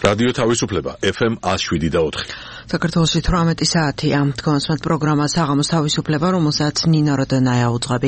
რადიო თავისუფლება FM 107.4. საქართველოში 18 საათია. თქვენს პროგრამა საღამოს თავისუფლება, რომელსაც ნინა როდენაია უძღვები.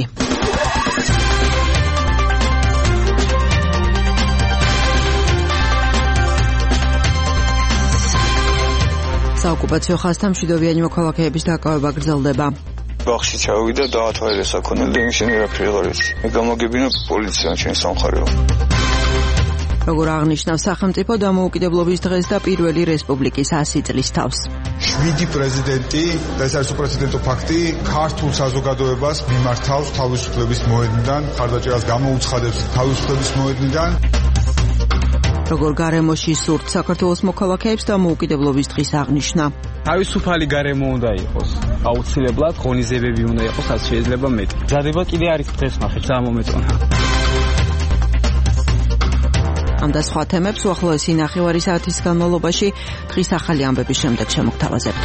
საოკუპაციო ხაზთან მშვიდობიანი მოქალაქეების დაკავება გრძელდება. ბაღში ჩავიდა და დაათვალე საქონელი და იმის მერაფერი აღარ იცი. მე გამოგებინა პოლიცია ჩვენი სამხარეო. როგორ აღნიშნავს სახელმწიფო დამოუკიდებლობის დღეს და პირველი რესპუბლიკის 100 წლის თავს. 7 პრეზიდენტი და ეს არის უპრეცედენტო ფაქტი ქართულ საზოგადოებას მიმართავს თავისუფლების მოედნიდან, ხარდაჭერას გამოუცხადებს თავისუფლების მოედნიდან. როგორ გარემოში სურთ საქართველოს მოქალაქეებს დამოუკიდებლობის დღის აღნიშვნა. თავისუფალი გარემო უნდა იყოს. აუცილებლად ღონისძიებები უნდა იყოს, რაც შეიძლება მეტი. მზადება კიდე არის დღეს ნახეთ გამომეწონა. ამ და სხვა თემებს უახლოესი ნახევარი საათის განმავლობაში დღის ახალი ამბების შემდეგ შემოგთავაზებთ.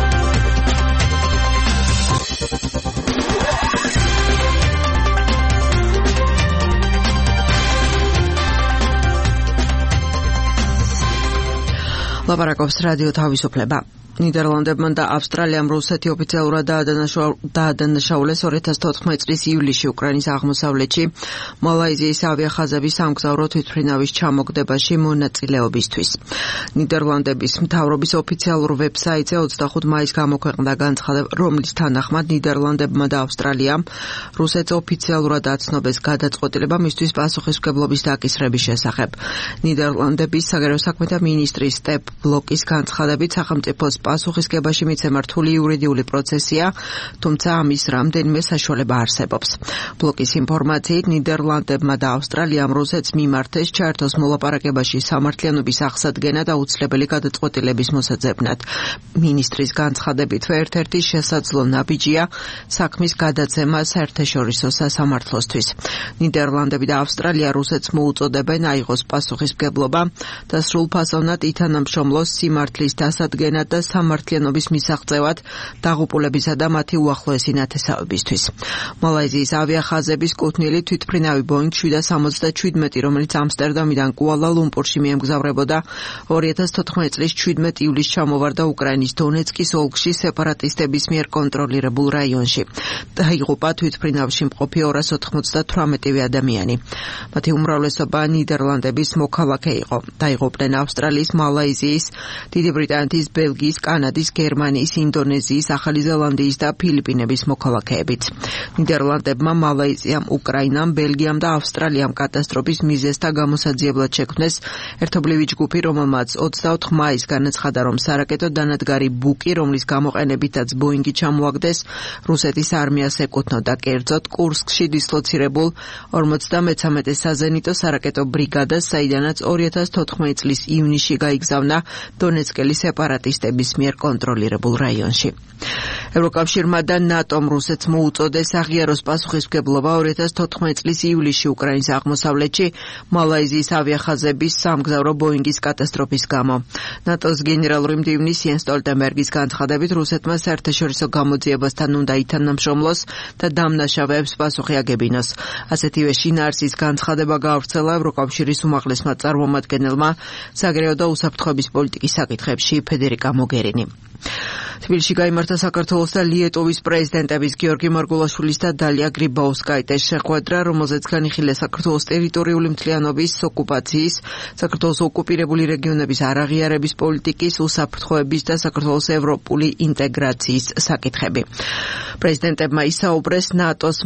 ლაპარაკობს რადიო თავისუფლება. ნიდერლანდებმა და ავსტრალიამ რუსეთი ოფიციალურად დაადანაშაულეს 2014 წლის ივლისში უკრაინის აღმოსავლეთში მალაიზიის ავიახაზების სამგზავრო თვითმფრინავის ჩამოგდებაში მონაწილეობისთვის. ნიდერლანდების მთავრობის ოფიციალურ ვებსაიტზე 25 მაისს გამოქვეყნდა განცხადება, რომლის თანახმად ნიდერლანდებმა და ავსტრალიამ რუსეთს ოფიციალურად აცნობეს გადაწყვეტილება მისთვის პასუხისმგებლობის დაკისრების შესახებ. ნიდერლანდების საგარეო საქმეთა მინისტრის სტეფ ბლოკის განცხადებით სახელმწიფოს პასუხისგებაში მიცემა რთული იურიდიული პროცესია, თუმცა ამის რამდენიმე საშუალება არსებობს. ბლოკის ინფორმაციით ნიდერლანდებმა და ავსტრალიამ რუსეთს მიმართეს ჩაერთოს მოლაპარაკებაში სამართლიანობის აღსადგენა და უცვლელი გადაწყვეტილების მოსაძებნად. მინისტრის განცხადებითვე ერთ-ერთი შესაძლო ნაბიჯია საქმის გადაცემა საერთაშორისო სასამართლოსთვის. ნიდერლანდები და ავსტრალია რუსეთს მოუწოდებენ აიღოს პასუხისმგებლობა და სრულფასოვნად ითანამშრომლოს სიმართლის დასადგენად და სამართლიანობის მისაღწევად დაღუპულებისა და მათი უახლოესი ნათესავებისთვის. მალაიზიის ავიახაზების კუთვნილი თვითმფრინავი Boeing 767, რომელიც ამსტერდამიდან კუალა-ლუმპურში მიემგზავრებოდა 2014 წლის 17 ივლისს ჩამოვარდა უკრაინის დონეცკის ოლქში სეპარატისტების მიერ კონტროლირებულ რაიონში. დაიღუპა თვითმფრინავში მყოფი 298 ადამიანი. მათი უმრავლესობა ნიდერლანდების მოქალაქე იყო. დაიღუპნენ ავსტრალიის, მალაიზიის, დიდი ბრიტანეთის, ბელგიის, კანადის, გერმანიის, ინდონეზიის, ახალი ზელანდიის და ფილიპინების მოქალაქეებით. ნიდერლანდებმა, მალაიზიამ, უკრაინამ, ბელგიამ და ავსტრალიამ კატასტროფის მიზეზთა გამოსაძიებლად შექმნეს ერთობლივი ჯგუფი, რომელმაც 24 მაისს განაცხადა, რომ სარაკეტო დანადგარი ბუკი, რომლის გამოყენებითაც ბოინგი ჩამოაგდეს, რუსეთის არმიას ეკუთვნოდა, კერძოდ კურსკში დისლოცირებულ 53 საზენიტო სარაკეტო ბრიგადას, საიდანაც 2014 წლის ივნისში გაიგზავნა დონეცკელი სეპარატისტების მიერ კონტროლირებულ რაიონში. ევროკავშირმა და ნატომ რუსეთს მოუწოდეს აღიაროს პასუხისმგებლობა 2014 წლის ივლისში უკრაინის აღმოსავლეთში მალაიზიის ავიახაზების სამგზავრო ბოინგის კატასტროფის გამო. ნატოს გენერალური მდივნის იენს სტოლტენბერგის განცხადებით რუსეთმა საერთაშორისო გამოძიებასთან უნდა ითანამშრომლოს და დამნაშავეებს პასუხი აგებინოს. ასეთივე შინაარსის განცხადება გაავრცელა ევროკავშირის უმაღლესმა წარმომადგენელმა საგარეო და უსაფრთხოების პოლიტიკის საკითხებში ფედერიკა მოგერინი. თბილისში გაიმართა საქართველოს და ლიეტოვის პრეზიდენტების გიორგი მარგულაშვილის და დალია გრიბაუსკაიტეს შეხვედრა, რომელზეც განიხილეს საქართველოს ტერიტორიული მთლიანობის, ოკუპაციის, საქართველოს ოკუპირებული რეგიონების არაღიარების პოლიტიკის, უსაფრთხოების და საქართველოს ევროპული ინტეგრაციის საკითხები. პრეზიდენტებმა ისაუბრეს ნატოს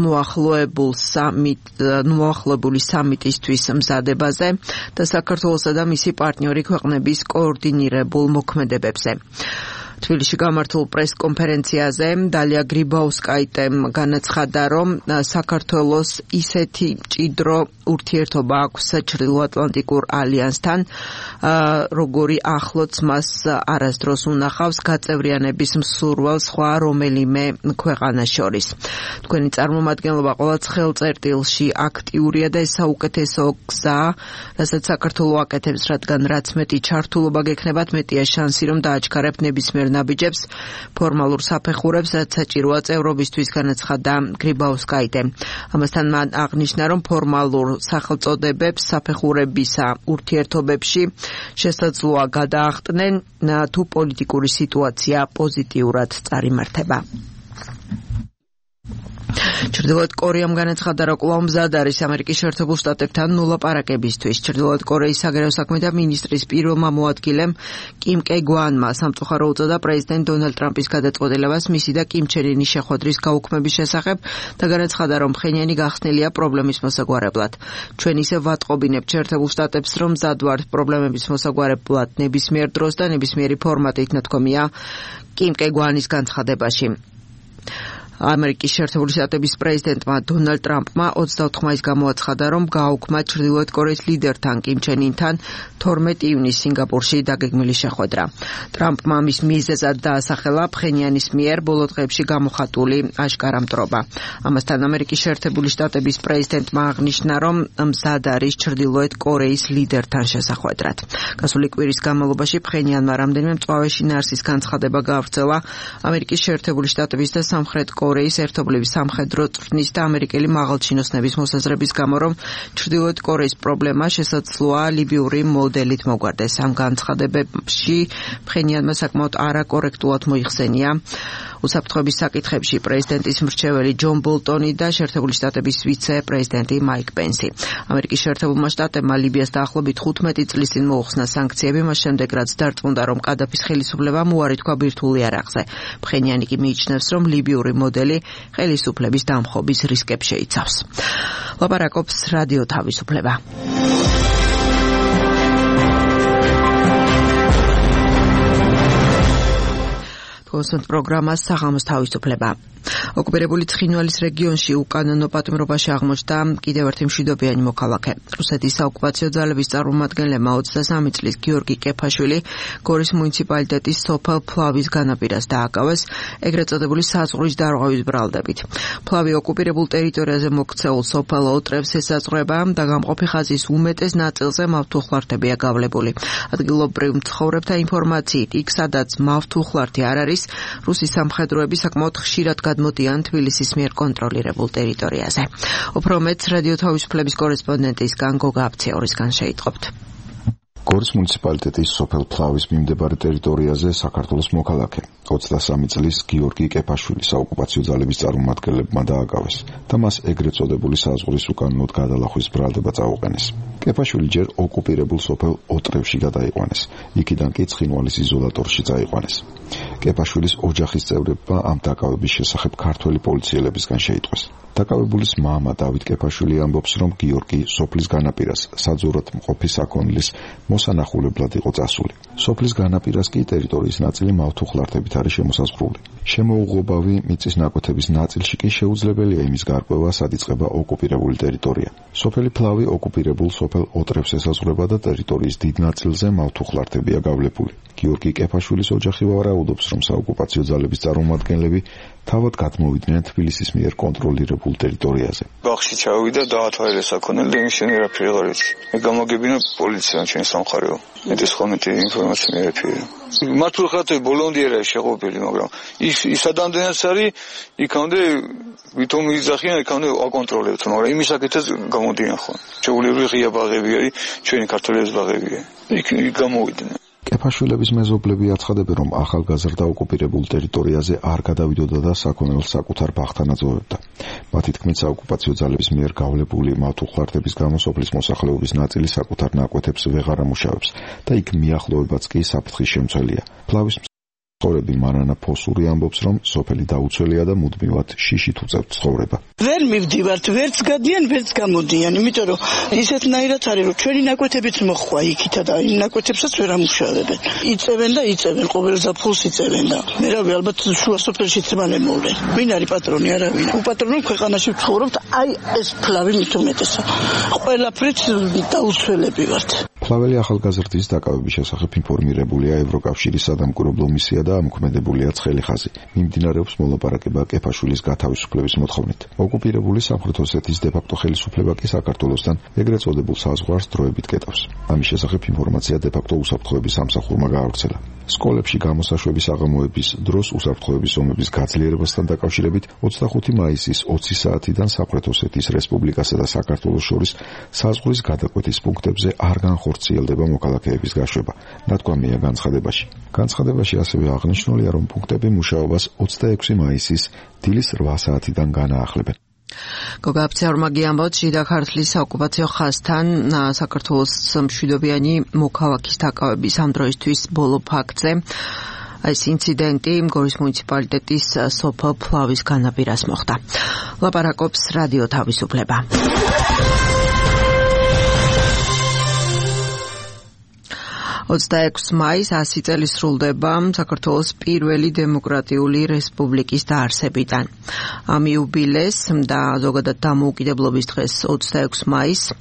მოახლოებული სამიტისთვის მზადებაზე და საქართველოსა და მისი პარტნიორი ქვეყნების კოორდინირებულ მოქმედებებზე. თბილისში გამართულ პრესკონფერენციაზე დალია გრიბაუსკაიტემ განაცხადა, რომ საქართველოს ისეთი მჭიდრო ურთიერთობა აქვს ჩრდილოატლანტიკურ ალიანსთან, როგორი ახლოც მას არასდროს უნახავს გაწევრიანების მსურველ სხვა რომელიმე ქვეყანას შორის. თქვენი წარმომადგენლობა ყოველთ ხელწერტილში აქტიურია და ეს საუკეთესო გზაა, რასაც საქართველო აკეთებს, რადგან რაც მეტი ჩართულობა გექნებათ, მეტია შანსი, რომ დააჩქარებთ ნებისმიერ ნაბიჯებს, ფორმალურ საფეხურებს, რაც საჭიროა წევრობისთვის, განაცხადა გრიბაუსკაიტემ. ამასთან მან აღნიშნა, რომ ფორმალურ სახელწოდებებს საფეხურებისა ურთიერთობებში შესაძლოა გადაახტნენ თუ პოლიტიკური სიტუაცია პოზიტიურად წარიმართება. ჩრდილოეთ კორეამ განაცხადა, რომ კვლავ მზად არის ამერიკის შეერთებულ შტატებთან ლაპარაკებისთვის. ჩრდილოეთ კორეის საგარეო საქმეთა მინისტრის პირველმა მოადგილემ კიმ კე გვანმა სამწუხარო უწოდა პრეზიდენტ დონალდ ტრამპის გადაწყვეტილებას მისი და კიმ ჩენ ინის შეხვედრის გაუქმების შესახებ და განაცხადა, რომ ფხენიანი გახსნილია პრობლემის მოსაგვარებლად. ჩვენ ისე ვატყობინებთ შეერთებულ შტატებს, რომ მზად ვართ პრობლემების მოსაგვარებლად ნებისმიერ დროს და ნებისმიერი ფორმატით, ნათქვამია კიმ კე გვანის განცხადებაში. ამერიკის შეერთებული შტატების პრეზიდენტმა დონალდ ტრამპმა 24 მაისს გამოაცხადა, რომ გააუქმა ჩრდილოეთ კორეის ლიდერთან კიმ ჩენ ინთან 12 ივნისს სინგაპურში დაგეგმილი შეხვედრა. ტრამპმა მის მიზეზად დაასახელა ფხენიანის მიერ ბოლო დღეებში გამოხატული აშკარა მტრობა. ამასთან ამერიკის შეერთებული შტატების პრეზიდენტმა აღნიშნა, რომ მზად არის ჩრდილოეთ კორეის ლიდერთან შესახვედრად. გასული კვირის განმავლობაში ფხენიანმა რამდენიმე მწვავეში ნარსის განცხადება გაავრცელა ამერიკის შეერთებული შტატების და სამხრეთ კორეის ერთობლივი სამხედრო წვრთნის და ამერიკელი მაღალჩინოსნების მოსაზრების გამო, რომ ჩრდილოეთ კორეის პრობლემა შესაძლოა ლიბიური მოდელით მოგვარდეს. ამ განცხადებებში ფხენიანმა საკმაოდ არაკორექტულად მოიხსენია უსაფრთხოების საკითხებში პრეზიდენტის მრჩეველი ჯონ ბოლტონი და შეერთებული შტატების ვიცე-პრეზიდენტი მაიკ პენსი. ამერიკის შეერთებულმა შტატებმა ლიბიას დაახლოებით 15 წლის წინ მოუხსნა სანქციები, მას შემდეგ რაც დარწმუნდა, რომ კადაფის ხელისუფლებამ უარი თქვა ბირთვულ იარაღზე. ფხენიანი კი მიიჩნევს, რომ ლიბიური მოდელი ხელისუფლების დამხობის რისკებს შეიცავს. ლაპარაკობს რადიო თავისუფლება. კონსულტ პროგრამა საღამოს თავისუფლება. ოკუპირებული ცხინვალის რეგიონში უკანონო პატიმრობაში აღმოჩნდა კიდევ ერთი მშვიდობიანი მოქალაქე. რუსეთის საოკუპაციო ძალების წარმომადგენლებმა 23 წლის გიორგი კეფაშვილი გორის მუნიციპალიტეტის სოფელ ფლავის განაპირას დააკავეს ეგრეთ წოდებული საზღვრის დარღვევის ბრალდებით. ფლავი ოკუპირებულ ტერიტორიაზე მოქცეულ სოფელ ოტრევს ესაზღვრება და გამყოფი ხაზის უმეტეს ნაწილზე მავთუხლართებია გავლებული. ადგილობრივ მცხოვრებთა ინფორმაციით, იქ სადაც მავთუხლართი არ არის, რუსის სამხედროები საკმაოდ ხშირად გადმოდიან თბილისის მიერ კონტროლირებულ ტერიტორიაზე. უფრო მეტს რადიო თავისუფლების კორესპონდენტისგან გოგა აფციორისგან შეიტყობთ. გორის მუნიციპალიტეტის სოფელ ფლავის მიმდებარე ტერიტორიაზე საქართველოს მოქალაქე 23 წლის გიორგი კეფაშვილი საოკუპაციო ძალების წარმომადგენლებმა დააკავეს და მას ეგრეთ წოდებული საზღვრის უკანონოდ გადალახვის ბრალდება წაუყენეს. კეფაშვილი ჯერ ოკუპირებულ სოფელ ოტრევში გადაიყვანეს, იქიდან კი ცხინვალის იზოლატორში წაიყვანეს. კეფაშვილის ოჯახის წევრებმა ამ დაკავების შესახებ ქართველი პოლიციელებისგან შეიტყვეს. დაკავებულის მამა დავით კეფაშვილი ამბობს, რომ გიორგი სოფლის განაპირას საძოვრად მყოფი საქონლის მოსანახულებლად იყო წასული. სოფლის განაპირას კი ტერიტორიის ნაწილი მავთუხლართებით არის შემოსაზღვრული. შემოუღობავი მიწის ნაკვეთების ნაწილში კი შეუძლებელია იმის გარკვევა, სად იწყება ოკუპირებული ტერიტორია. სოფელი ფლავი ოკუპირებულ სოფელ ოტრევს ესაზღვრება და ტერიტორიის დიდ ნაწილზე მავთუხლართებია გავლებული. გიორგი კეფაშვილის ოჯახი ვარაუდობს, რომ საოკუპაციო ძალების წარმომადგენლები თავად გადმოვიდნენ თბილისის მიერ კონტროლირებულ ტერიტორიაზე. ბაღში ჩავიდა და დაათვალეს საქონელი და ისინი რაფერი არ იცი. მე გამოგებინა პოლიციამ ჩვენი სამხარეო. მეტის ხომეთი ინფორმაცია მიეფერა. მართლხათები ბოლონდი არა შეღობილი, მაგრამ ის ადამიანს არის იქამდე ვითომ იძახიან, იქამდე აკონტროლებთ, მაგრამ იმის საკითხად გამოდიან ხო. შეუძლებელი ღია ბაღები არის, ჩვენი ქართველების ბაღებია. იქ გამოვიდნენ. კეფაშვილების მეზობლები აცხადებენ, რომ ახალგაზრდა ოკუპირებულ ტერიტორიაზე არ გადავიდოდა და საქონელს საკუთარ ბაღთან აძოვებდა. მათი თქმით, საოკუპაციო ძალების მიერ გავლებული მავთუხლართების გამო სოფლის მოსახლეობის ნაწილი საკუთარ ნაკვეთებს ვეღარ ამუშავებს და იქ მიახლოებაც კი საფრთხის შემცველია. ფლავის მცხოვრები მარანა ფოსური ამბობს, რომ სოფელი დაუცველია და მუდმივად შიშით უწევთ ცხოვრება. ვერ მივდივართ, ვერც გადიან, ვერც გამოდიან, იმიტომ რომ ისეთნაირად არის, რომ ჩვენი ნაკვეთებიც მოხვა იქითა და იმ ნაკვეთებსაც ვერ ამუშავებენ. იწევენ და იწევენ, ყოველ ზაფხულს იწევენ და მერავე ალბათ შუა სოფელში ძმალენ მოვლენ. ვინ არის პატრონი, არავინ. უპატრონო ქვეყანაში ვცხოვრობთ, აი ეს ფლავი მით უმეტესა. ყველაფრით დაუცველები ვართ. ფლაველი ახალგაზრდის დაკავების შესახებ ინფორმირებულია ევროკავშირის სადამკვირვებლო მისია და ამოქმედებულია ცხელი ხაზი. მიმდინარეობს მოლაპარაკება კეფაშვილის გათავისუფლების მოთხოვნით. ოკუპირებული სამხრეთ ოსეთის დე-ფაქტო ხელისუფლება კი საქართველოსთან ეგრეთ წოდებულ საზღვარს დროებით კეტავს. ამის შესახებ ინფორმაცია დე-ფაქტო უსაფრთხოების სამსახურმა გაავრცელა. სკოლებში გამოსაშვების აღამოების დროს უსაფრთხოების ზომების გაძლიერებასთან დაკავშირებით 25 მაისის 20 საათიდან სამხრეთ-ოსეთის რესპუბლიკასა და საქართველოს შორის საზღვრის გადაკვეთის პუნქტებზე არ განხორციელდება მოქალაქეების გაშვება. ნათქვამია განცხადებაში. განცხადებაში ასევე აღნიშნულია, რომ პუნქტები მუშაობას 26 მაისის დილის 8 საათიდან განაახლებენ. გოგა აფცეორმაგი ამბობს, შიდა ქართლის საოკუპაციო ხაზთან საქართველოს მშვიდობიანი მოქალაქის დაკავების ამ დროისთვის ბოლო ფაქტზე ეს ინციდენტი გორის მუნიციპალიტეტის სოფელ ფლავის განაპირას მოხდა. ლაპარაკობს რადიო თავისუფლება. 26 მაისს 100 წელი სრულდება საქართველოს პირველი დემოკრატიული რესპუბლიკის დაარსებიდან. ამ იუბილეს და ზოგადად დამოუკიდებლობის დღეს 26 მაისს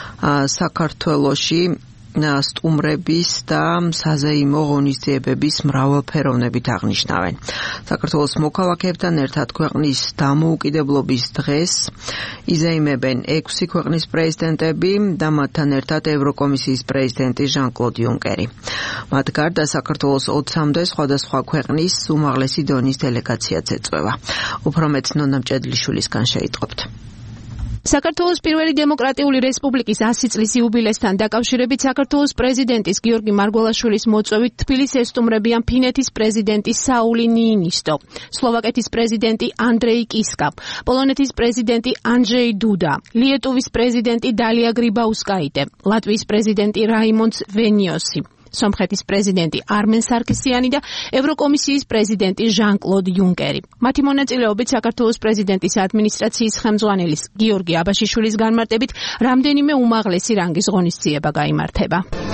საქართველოში სტუმრების და საზეიმო ღონისძიებების მრავალფეროვნებით აღნიშნავენ. საქართველოს მოქალაქეებთან ერთად ქვეყნის დამოუკიდებლობის დღეს იზეიმებენ 6 ქვეყნის პრეზიდენტები და მათთან ერთად ევროკომისიის პრეზიდენტი ჟან-კლოდ იუნკერი. მათ გარდა საქართველოს 20-მდე სხვადასხვა ქვეყნის უმაღლესი დონის დელეგაციაც ეწვევა. უფრო მეტ ნონა მჭედლიშვილისგან შეიტყობთ. საქართველოს პირველი დემოკრატიული რესპუბლიკის 100 წლის იუბილესთან დაკავშირებით საქართველოს პრეზიდენტის გიორგი მარგველაშვილის მოწვევით თბილისს ესტუმრებიან ფინეთის პრეზიდენტი საული ნიინისტო, სლოვაკეთის პრეზიდენტი ანდრეი კისკა, პოლონეთის პრეზიდენტი ანჯეი დუდა, ლიეტუვის პრეზიდენტი დალია გრიბაუსკაიტე, ლატვიის პრეზიდენტი რაიმონდ ვენიოსი, სომხეთის პრეზიდენტი არმენ სარქისიანი და ევროკომისიის პრეზიდენტი ჟან-კლოდ იუნკერი. მათი მონაწილეობით საქართველოს პრეზიდენტის ადმინისტრაციის ხელმძღვანელის გიორგი აბაშიშვილის განმარტებით რამდენიმე უმაღლესი რანგის ღონისძიება გაიმართება.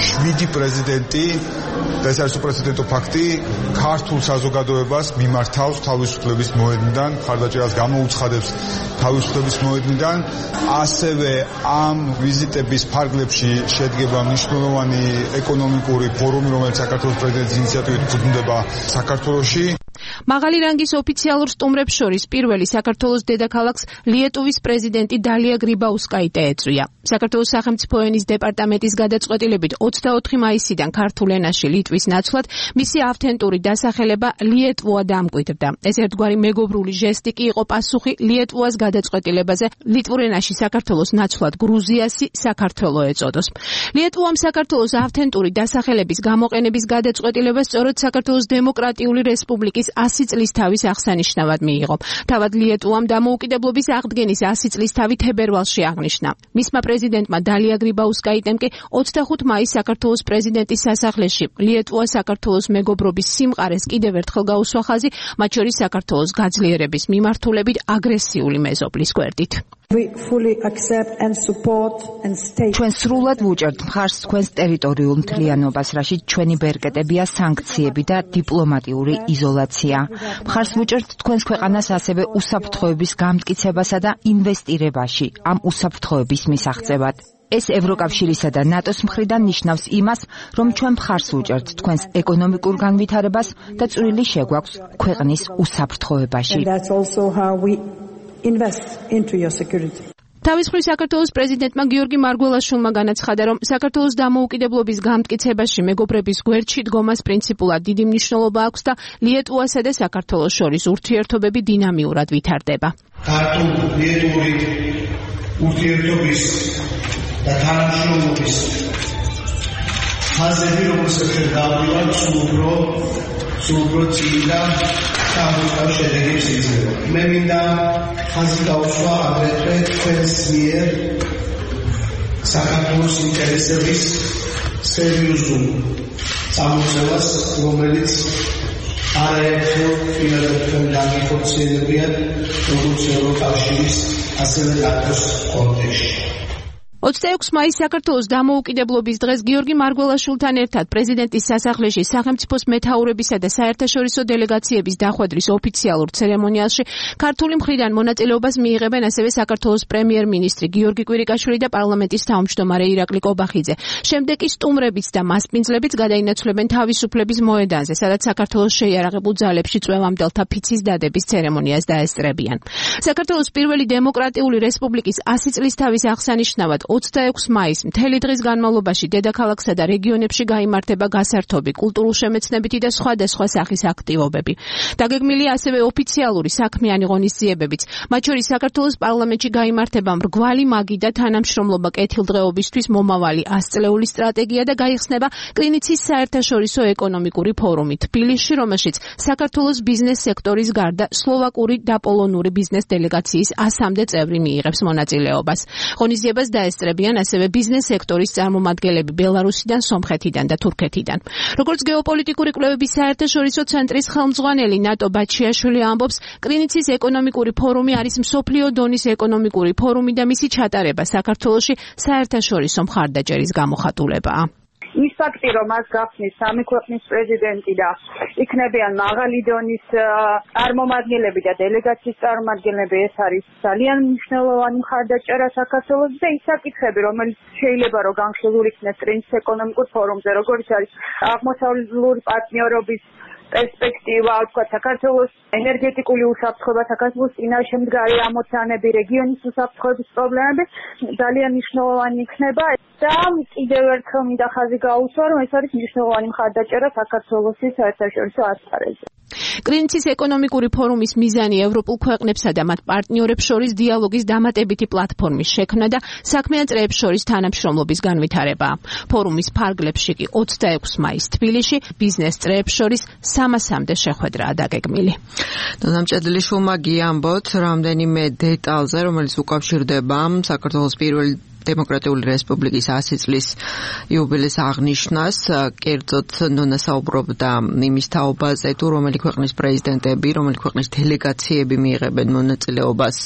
7 პრეზიდენტი და ეს არის უპრეცედენტო ფაქტი ქართულ საზოგადოებას მიმართავს თავისუფლების მოედნიდან, მხარდაჭერას გამოუცხადებს თავისუფლების მოედნიდან. ასევე ამ ვიზიტების ფარგლებში შედგება მნიშვნელოვანი ეკონომიკური ფორუმი, რომელიც საქართველოს პრეზიდენტის ინიციატივით ფუძნდება საქართველოში. მაღალი რანგის ოფიციალურ სტუმრებს შორის პირველი საქართველოს დედაქალაქს ლიეტუვის პრეზიდენტი დალია გრიბაუსკაიტე ეწვია. საქართველოს სახელმწიფო ენის დეპარტამენტის გადაწყვეტილებით 24 მაისიდან ქართულ ენაში ლიტვის ნაცვლად მისი ავთენტური დასახელება ლიეტვოა დამკვიდრდა. ეს ერთგვარი მეგობრული ჟესტი კი იყო პასუხი ლიეტვოას გადაწყვეტილებაზე ლიტვურ ენაში საქართველოს ნაცვლად გრუზიასი საქართველო ეწოდოს. ლიეტვოამ საქართველოს ავთენტური დასახელების გამოყენების გადაწყვეტილება სწორედ საქართველოს დემოკრატიული რესპუბლიკის 100 წლის თავის აღსანიშნავად მიიღო. თავად ლიეტუამ დამოუკიდებლობის აღდგენის 100 წლის თავი თებერვალში აღნიშნა. მისმა პრეზიდენტმა დალია გრიბაუსკაიტემ კი 25 მაისს საქართველოს პრეზიდენტის სასახლეში ლიეტუა საქართველოს მეგობრობის სიმყარეს კიდევ ერთხელ გაუსვა ხაზი, მათ შორის საქართველოს გაძლიერების მიმართულებით აგრესიული მეზობლის გვერდით. ჩვენ სრულად ვუჭერთ მხარს თქვენს ტერიტორიულ მთლიანობას, რაშიც ჩვენი ბერკეტებია სანქციები და დიპლომატიური იზოლაცია. მხარს ვუჭერთ თქვენს ქვეყანას ასევე უსაფრთხოების გამტკიცებასა და ინვესტირებაში ამ უსაფრთხოების მისაღწევად. ეს ევროკავშირისა და ნატოს მხრიდან ნიშნავს იმას, რომ ჩვენ მხარს ვუჭერთ თქვენს ეკონომიკურ განვითარებას და წვლილი შეგვაქვს ქვეყნის უსაფრთხოებაში. თავის მხრივ საქართველოს პრეზიდენტმა გიორგი მარგველაშვილმა განაცხადა, რომ საქართველოს დამოუკიდებლობის გამტკიცებაში მეგობრების გვერდში დგომას პრინციპულად დიდი მნიშვნელობა აქვს და ლიეტუასა და საქართველოს შორის ურთიერთობები დინამიურად ვითარდება. ქართულ-ლიეტუვური ურთიერთობის და თანამშრომლობის ხაზები, რომელსაც გავდივართ, სულ უფრო წილდა სამუშაო შედეგებს იძლევა. მე მინდა ხაზი გავუსვა აგრეთვე თქვენს მიერ საქართველოს ინტერესების სერიოზულ წამოწევას, რომელიც არაერთხელ ფილადელფიამ განიხორციელებიათ როგორც ევროკავშირის, ასევე ნატოს კონტექსტში. 26 მაისს საქართველოს დამოუკიდებლობის დღეს გიორგი მარგველაშვილთან ერთად პრეზიდენტის სასახლეში სახელმწიფოს მეთაურებისა და საერთაშორისო დელეგაციების დახვედრის ოფიციალურ ცერემონიალში ქართული მხრიდან მონაწილეობას მიიღებენ ასევე საქართველოს პრემიერ-მინისტრი გიორგი კვირიკაშვილი და პარლამენტის თავმჯდომარე ირაკლი კობახიძე. შემდეგ კი სტუმრებიც და მასპინძლებიც გადაინაცვლებენ თავისუფლების მოედანზე, სადაც საქართველოს შეიარაღებულ ძალებში წვევამდელთა ფიცის დადების ცერემონიას დაესწრებიან. საქართველოს პირველი დემოკრატიული რესპუბლიკის 100 წლის თავის აღსანიშნავად 26 მაისს მთელი დღის განმავლობაში დედაქალაქსა და რეგიონებში გაიმართება გასართობი, კულტურულ-შემეცნებითი და სხვადასხვა სახის აქტივობები. დაგეგმილია ასევე ოფიციალური საქმიანი ღონისძიებებიც, მათ შორის საქართველოს პარლამენტში გაიმართება მრგვალი მაგი და თანამშრომლობა კეთილდღეობისთვის მომავალი 100 წლეული სტრატეგია და გაიხსნება კრინიცის საერთაშორისო ეკონომიკური ფორუმი თბილისში, რომელშიც საქართველოს ბიზნეს სექტორის გარდა სლოვაკური და პოლონური ბიზნეს დელეგაციის 100-მდე წევრი მიიღებს მონაწილეობას. ღონისძიებას დაესწრებიან ასევე ბიზნეს სექტორის წარმომადგენლები ბელარუსიდან, სომხეთიდან და თურქეთიდან. როგორც გეოპოლიტიკური კვლევების საერთაშორისო ცენტრის ხელმძღვანელი ნატო ბაჩიაშვილი ამბობს, კრინიცის ეკონომიკური ფორუმი არის მსოფლიო დონის ეკონომიკური ფორუმი და მისი ჩატარება საქართველოში საერთაშორისო მხარდაჭერის გამოხატულებაა. ის ფაქტი, რომ მას გახსნის სამი ქვეყნის პრეზიდენტი და იქნებიან მაღალი დონის წარმომადგენლები და დელეგაციის წარმომადგენლები, ეს არის ძალიან მნიშვნელოვანი მხარდაჭერა საქართველოს და ის საკითხები, რომელიც შეიძლება რომ განხილულ იქნეს კრინცის ეკონომიკურ ფორუმზე, როგორც არის აღმოსავლური პარტნიორობის პერსპექტივა, თქვა საქართველოს ენერგეტიკული უსაფრთხოება, საქართველოს წინაშე მდგარი ამოცანები, რეგიონის უსაფრთხოების პრობლემები ძალიან მნიშვნელოვანი იქნება და კიდევ ერთხელ მინდა ხაზი გაუსვა, რომ ეს არის მნიშვნელოვანი მხარდაჭერა საქართველოს საერთაშორისო ასპარეზზე. კრინცის ეკონომიკური ფორუმის მიზანი ევროპულ ქვეყნებსა და მათ პარტნიორებს შორის დიალოგის დამატებითი პლატფორმის შექმნა და საქმიან წრეებს შორის თანამშრომლობის განვითარებაა. ფორუმის ფარგლებში კი 26 მაისს თბილისში ბიზნეს წრეებს შორის 300-მდე შეხვედრაა დაგეგმილი. ნამჭედლიშვილმა გიამბოთ რამდენიმე დეტალზე, რომელიც უკავშირდება საქართველოს პირველი დემოკრატიული რესპუბლიკის 100 წლის იუბილეს აღნიშვნას, კერძოდ ნონა საუბრობდა იმის თაობაზე, თუ რომელი ქვეყნის პრეზიდენტები, რომელი ქვეყნის დელეგაციები მიიღებენ მონაწილეობას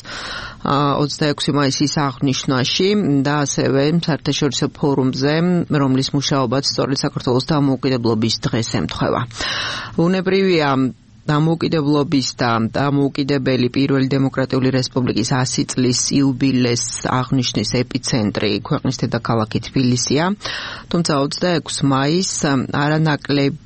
26 მაისის აღნიშვნაში და ასევე საერთაშორისო ფორუმზე, რომლის მუშაობაც სწორედ საქართველოს დამოუკიდებლობის დღეს ემთხვევა. უნებრივია დამოუკიდებლობის და დამოუკიდებელი პირველი დემოკრატიული რესპუბლიკის 100 წლის იუბილეს აღნიშვნის ეპიცენტრი ქვეყნის დედაქალაქი თბილისია, თუმცა 26 მაისს არანაკლებად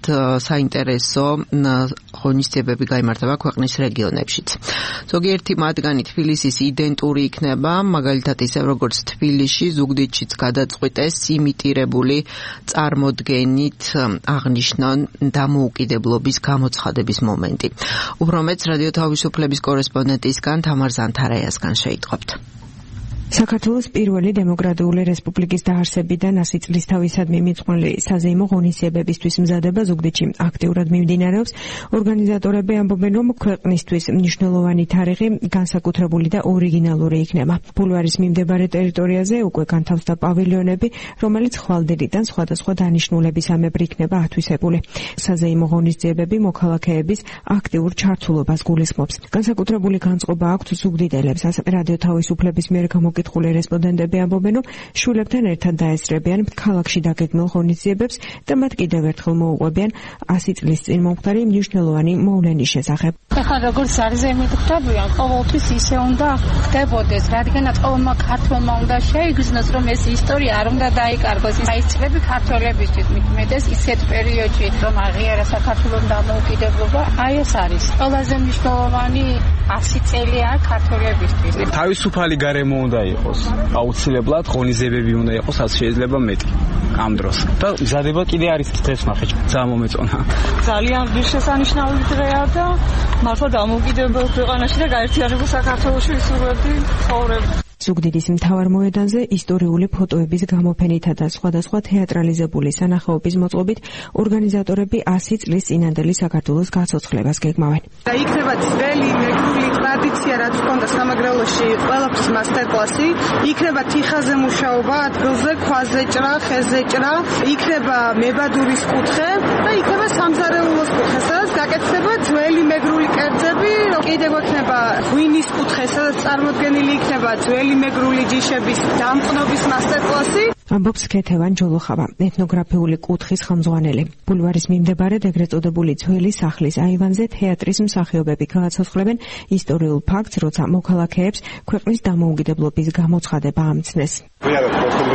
საინტერესო ღონისძიებები გაიმართება ქვეყნის რეგიონებშიც. ზოგიერთი მათგანი თბილისის იდენტური იქნება, მაგალითად ისე როგორც თბილისში, ზუგდიდშიც გადაწყვიტეს იმიტირებული წარმოდგენით აღნიშნონ დამოუკიდებლობის გამოცხადების მომენტი. უფრო მეც რადიო თავისუფლების კორესპონდენტისგან თამარ ზანთარაიასგან შეიტყობთ. საქართველოს პირველი დემოკრატიული რესპუბლიკის დაარსებიდან 100 წლის თავისადმი მიწყვლელი საზეიმო ღონისძიებებისთვის მზადება ზუგდიდში აქტიურად მიმდინარეობს. ორგანიზატორები ამბობენ, რომ ქვეყნისთვის მნიშვნელოვანი თარიღი განსაკუთრებული და ორიგინალური იქნება. ბულვარის მიმდებარე ტერიტორიაზე უკვე განთავსდა პავილიონები, რომელიც ხვალდიდიდან სხვადასხვა დანიშნულებისამებრ იქნება ათვისებული. საზეიმო ღონისძიებები მოქალაქეების აქტიურ ჩართულობას გულისხმობს. განსაკუთრებული განწყობა აქვთ ზუგდიდელებს, ასევე რადიო თავისუფლების მიერ მოკითხული რესპონდენტები ამბობენ, რომ შულებთან ერთად დაესწრებიან ქალაქში დაგეგმილ ღონისძიებებს და მათ კიდევ ერთხელ მოუყვებიან 100 წლის წინ მომხდარი მნიშვნელოვანი მოვლენის შესახებ. ეხლა როგორც ზარზემით ხდებიან, ყოველთვის ისე უნდა ხდებოდეს, რადგანაც ყოველმა ქართველმა უნდა შეიგრძნოს, რომ ეს ისტორია არ უნდა დაიკარგოს. აი ეს წლები ქართველებისთვის მitmedes ისეთ პერიოდში, რომ აღიარა საქართველოს დამოუკიდებლობა, აი ეს არის ყველაზე მნიშვნელოვანი 100 წელია ქართველებისთვის. თავისუფალი გარემო უნდა იყოს. აუცილებლად ღონისძიებები უნდა იყოს, რაც შეიძლება მეტი ამ დროს. და მზადება კიდე არის დღეს ნახე. ძალიან მომეწონა. ძალიან ღირსშესანიშნავი დღეა და მართლა დამოუკიდებელ ქვეყანაში და გაერთიანებულ საქართველოში ვისურვებდი ცხოვრება. ზუგდიდის მთავარ მოედანზე ისტორიული ფოტოების გამოფენითა და სხვადასხვა თეატრალიზებული სანახაობის მოწყობით ორგანიზატორები 100 წლის წინანდელი საქართველოს გაცოცხლებას გეგმავენ. და იქნება ძველი მეგრული ტრადიცია, რაც ჰქონდა სამეგრელოში, ყველაფრის მასტერკლასი, იქნება თიხაზე მუშაობა, ადგილზე ქვაზე ჭრა, ხეზე ჭრა, იქნება მებადურის კუთხე და იქნება სამზარეულოს კუთხე, სადაც გაკეთდება ძველი მეგრული კერძები, კიდევ იქნება ღვინის კუთხე, სადაც წარმოდგენილი იქნება ძველი მეგრული ჯიშების დამყნობის მასტერკლასი. ამბობს ქეთევან ჯოლოხავა, ეთნოგრაფიული კუთხის ხელმძღვანელი. ბულვარის მიმდებარე ეგრეთ წოდებული ძველი სახლის აივანზე თეატრის მსახიობები გააცოცხლებენ ისტორიულ ფაქტს, როცა მოქალაქეებს ქვეყნის დამოუკიდებლობის გამოცხადება ამცნეს.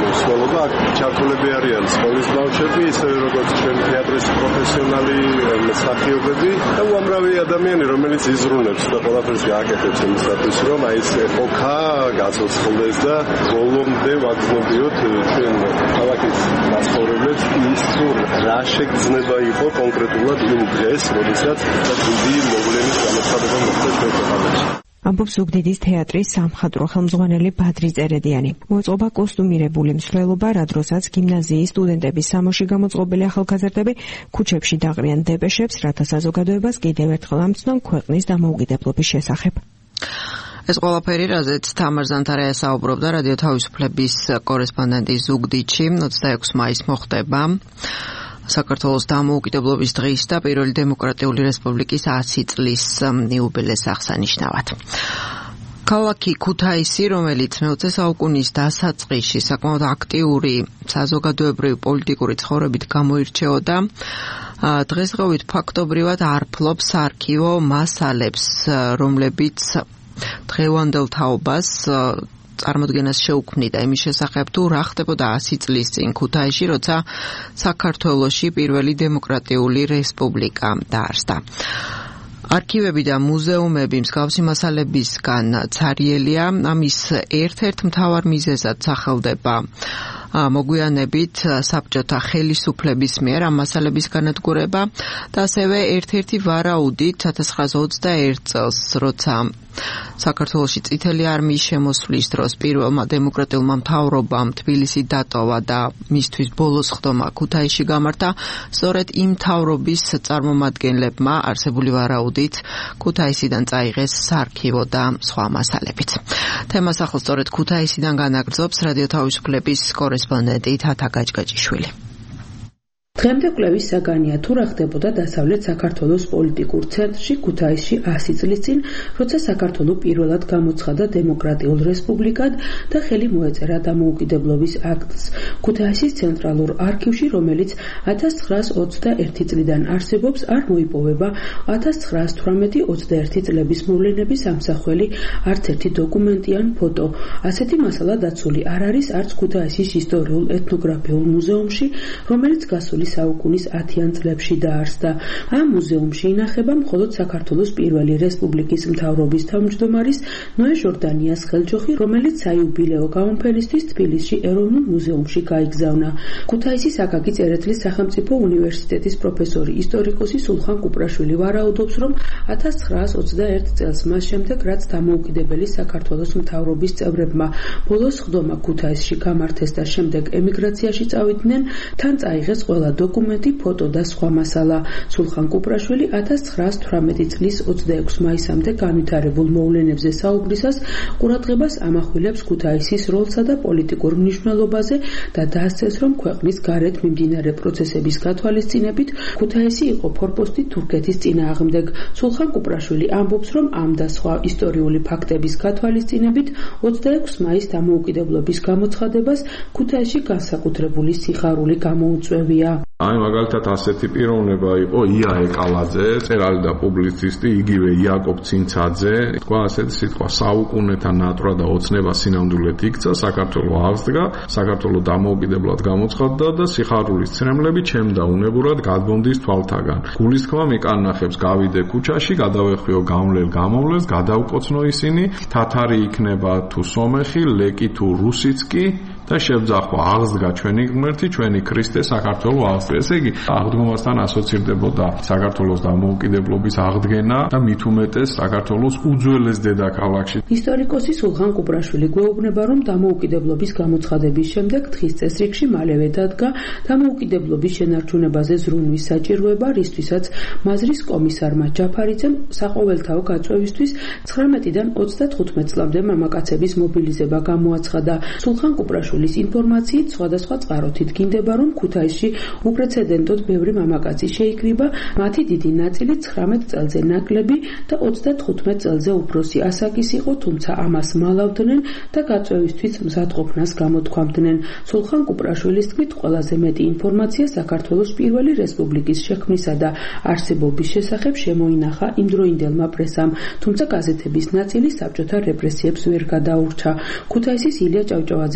მსვლელობა. აქ ჩართულები არიან სკოლის ბავშვები, ისევე როგორც ჩვენი თეატრის პროფესიონალი მსახიობები და უამრავი ადამიანი, რომელიც იზრუნებს და ყველაფერს გააკეთებს იმისათვის, რომ აი ეს ეპოქა გაცოცხლდეს და ბოლომდე ვაგრძნობიოთ ჩვენ ქალაქის მასწავლებლებს ის რა შეგრძნება იყო კონკრეტულად იმ დღეს, როდესაც დიდი მოვლენის გამოცხადება მოხდა ჩვენ ქვეყანაში. ამბობს ზუგდიდის თეატრის სამხატვრო ხელმძღვანელი ბადრი წერედიანი. მოეწყობა კოსტუმირებული მსვლელობა, რა დროსაც გიმნაზიის სტუდენტების სამოში გამოწყობილი ახალგაზრდები ქუჩებში დაყრიან დებეშებს, რათა საზოგადოებას კიდევ ერთხელ ამცნონ ქვეყნის დამოუკიდებლობის შესახებ. ეს ყველაფერი, რაზეც თამარ ზანთარაია საუბრობდა, რადიო თავისუფლების კორესპონდენტი ზუგდიდში 26 მაისს მოხდება საქართველოს დამოუკიდებლობის დღის და პირველი დემოკრატიული რესპუბლიკის 100 წლის იუბილეს აღსანიშნავად. ქალაქი ქუთაისი, რომელიც მე-20 საუკუნის დასაწყისში საკმაოდ აქტიური საზოგადოებრივი პოლიტიკური ცხოვრებით გამოირჩეოდა, დღესდღეობით ფაქტობრივად არ ფლობს არქივო მასალებს, რომლებიც დღევანდელ თაობას წარმოდგენას შეუქმნიდა იმის შესახებ, თუ რა ხდებოდა 100 წლის წინ ქუთაისში, როცა საქართველოში პირველი დემოკრატიული რესპუბლიკა დაარსდა. არქივები და მუზეუმები მსგავსი მასალებისგან ცარიელია, ამის ერთ-ერთ მთავარ მიზეზად სახელდება მოგვიანებით საბჭოთა ხელისუფლების მიერ ამ მასალების განადგურება და ასევე ერთ-ერთი ვარაუდით 1921 წელს, როცა საქართველოში წითელი არმიის შემოსვლის დროს პირველმა დემოკრატიულმა მთავრობამ თბილისი დატოვა და მისთვის ბოლოს ხდომა ქუთაისში გამართა, სწორედ იმ მთავრობის წარმომადგენლებმა არსებული ვარაუდით ქუთაისიდან წაიღეს საარქივო და სხვა მასალებიც. თემას ახლა სწორედ ქუთაისიდან განაგრძობს რადიო თავისუფლების კორესპონდენტი თათა გაჭგაჭიშვილი. დღემდე კვლევის საგანია თუ რა ხდებოდა დასავლეთ საქართველოს პოლიტიკურ ცენტრში ქუთაისში 100 წლის წინ, როცა საქართველო პირველად გამოცხადა დემოკრატიულ რესპუბლიკად და ხელი მოეწერა დამოუკიდებლობის აქტს. ქუთაისის ცენტრალურ არქივში, რომელიც 1921 წლიდან არსებობს, არ მოიპოვება 1918-21 წლების მოვლენების ამსახველი არც ერთი დოკუმენტი ან ფოტო. ასეთი მასალა დაცული არ არის არც ქუთაისის ისტორიულ ეთნოგრაფიულ მუზეუმში, რომელიც გასული საუკუნის 10-იან წლებში დაარსდა. ამ მუზეუმში ინახება მხოლოდ საქართველოს პირველი რესპუბლიკის მთავრობის თავმჯდომარის ნოე ჟორდანიას ხელჯოხი, რომელიც საიუბილეო გამოფენისთვის თბილისში ეროვნულ მუზეუმში გაიგზავნა. ქუთაისის აკაკი წერეთლის სახელმწიფო უნივერსიტეტის პროფესორი ისტორიკოსი სულხან კუპრაშვილი ვარაუდობს, რომ 1921 წელს მას შემდეგ, რაც დამოუკიდებელი საქართველოს მთავრობის წევრებმა ბოლოს ხდომა ქუთაისში გამართეს და შემდეგ ემიგრაციაში წავიდნენ, თან წაიღეს ყველა დოკუმენტი, ფოტო და სხვა მასალა. სულხან კუპრაშვილი 1918 წლის 26 მაისამდე განვითარებულ მოვლენებზე საუბრისას ყურადღებას ამახვილებს ქუთაისის როლსა და პოლიტიკურ მნიშვნელობაზე და დაასწრეს, რომ ქვეყნის გარეთ მიმდინარე პროცესების გათვალისწინებით ქუთაისი იყო ფორპოსტი თურქეთის წინააღმდეგ. სულხან კუპრაშვილი ამბობს, რომ ამ და სხვა ისტორიული ფაქტების გათვალისწინებით 26 მაისს დამოუკიდებლობის გამოცხადებას ქუთაისში განსაკუთრებული სიხარული გამოუწვევია. აი მაგალითად ასეთი პიროვნება იყო ია ეკალაძე, წერალი და პუბლიცისტი, იგივე იაკობ ცინცაძე, თქვა ასეთი სიტყვა საუკუნეთა ნატრა და ოცნება სინამდვილედ იქცა, საქართველო აღსდგა, საქართველო დამოუკიდებლად გამოცხადდა და სიხარულის ცრემლები ჩემდა უნებურად გადმომდის თვალთაგან. გულისხმა მეკანახებს გავიდე ქუჩაში, გადავეხვიო გამლელ გამოვლეს, გადავკოცნო ისინი, თათარი იქნება თუ სომეხი, ლეკი თუ რუსიც კი და შევძახვა აღსდგა ჩვენი ღმერთი, ჩვენი ქრისტე, საქართველო აღსდგა. ესე იგი, აღდგომასთან ასოცირდებოდა საქართველოს დამოუკიდებლობის აღდგენა და მით უმეტეს საქართველოს უძველეს დედაქალაქში. ისტორიკოსი სულხან კუპრაშვილი გვეუბნება, რომ დამოუკიდებლობის გამოცხადების შემდეგ დღის წესრიგში მალევე დადგა დამოუკიდებლობის შენარჩუნებაზე ზრუნვის საჭიროება, რისთვისაც მაზრის კომისარმა ჯაფარიძემ საყოველთაო გაწვევისთვის 19-დან 35 წლამდე მამაკაცების მობილიზება გამოაცხადა. სულხან კუპრაშვილის ინფორმაციით სხვადასხვა წყაროთი დგინდება, რომ ქუთაისში უპრეცედენტოდ ბევრი მამაკაცი შეიკრიბა, მათი დიდი ნაწილი 19 წელზე ნაკლები და 35 წელზე უფროსი ასაკის იყო, თუმცა ამას მალავდნენ და გაწვევისთვის მზადყოფნას გამოთქვამდნენ. სულხან კუპრაშვილის თქმით, ყველაზე მეტი ინფორმაცია საქართველოს პირველი რესპუბლიკის შექმნისა და არსებობის შესახებ შემოინახა იმდროინდელმა პრესამ, თუმცა გაზეთების ნაწილი საბჭოთა რეპრესიებს ვერ გადაურჩა. ქუთაისის ილია ჭავჭავაძის სახელობის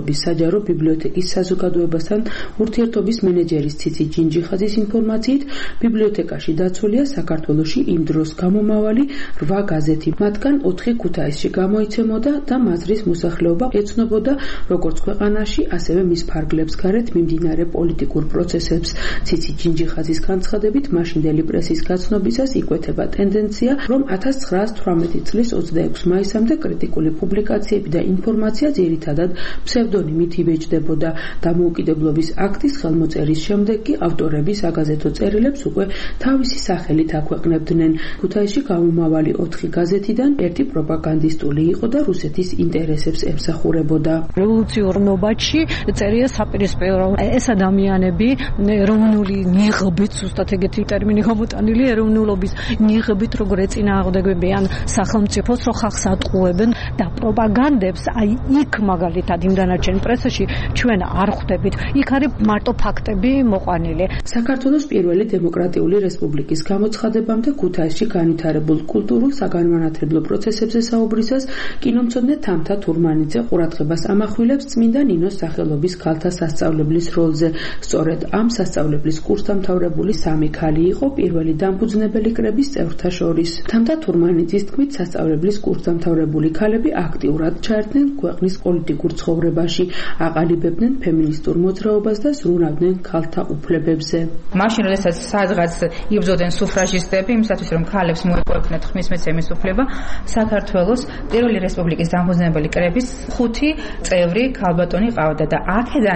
სახელობის საჯარო ბიბლიოთეკის საზოგადოებასთან ურთიერთობის მენეჯერის ციცი ჯინჯიხაძის ინფორმაციით, ბიბლიოთეკაში დაცულია საქართველოში იმ დროს გამომავალი 8 გაზეთი, მათგან 4 ქუთაისში გამოიცემოდა და მაზრის მოსახლეობა ეცნობოდა როგორც ქვეყანაში, ასევე მის ფარგლებს გარეთ მიმდინარე პოლიტიკურ პროცესებს. ციცი ჯინჯიხაძის განცხადებით, მაშინდელი პრესის გაცნობისას იკვეთება ტენდენცია, რომ 1918 წლის 26 მაისამდე კრიტიკული პუბლიკაციები და ინფორმაცია ძირითადად ფსევდონიმით იბეჭდებოდა. დამოუკიდებლობის აქტის ხელმოწერის შემდეგ კი ავტორები საგაზეთო წერილებს უკვე თავისი სახელით აქვეყნებდნენ. ქუთაისში გამომავალი 4 გაზეთიდან ერთი პროპაგანდისტული იყო და რუსეთის ინტერესებს ემსახურებოდა. რევოლუციურ ნობათში წერია საპირისპირო ეს ადამიანები ეროვნული ნიღბით, ზუსტად ეგეთი ტერმინი გამოტანილი, ეროვნულობის ნიღბით როგორ ეწინააღმდეგებიან სახელმწიფოს, რო ხალხს ატყუებენ და პროპაგანდებს, აი იქ მაგალითად იმ დანარჩენ პრესაში ჩვენ არ ხვდებით. იქ არის მარტო ფაქტები მოყვანილი. საქართველოს პირველი დემოკრატიული რესპუბლიკის გამოცხადებამდე ქუთაისში განვითარებულ კულტურულ საგანმანათლებლო პროცესებზე საუბრისას კინომცოდნე თამთა თურმანიძე ყურადღებას ამახვილებს წმინდა ნინოს სახელობის ქალთა სასწავლებლის როლზე. სწორედ ამ სასწავლებლის კურსდამთავრებული 3 ქალი იყო პირველი დამფუძნებელი კრების წევრთა შორის. თამთა თურმანიძის თქმით, სასწავლებლის კურსდამთავრებული ქალები აქტიურად ჩაერთნენ ქვეყნის პოლიტიკურ ცხოვრებაში, აყალიბებდნენ ფემინისტურ მოძრაობას და ზრუნავდნენ ქალთა უფლებებზე. მაშინ, როდესაც სადღაც იბრძოდნენ სუფრაჟისტები იმისათვის, რომ ქალებს მოეპოვებინათ ხმისმეცემის უფლება, საქართველოს პირველი რესპუბლიკის დამფუძნებელი კრების 5 წევრი ქალბატონი ყავდა და აქედან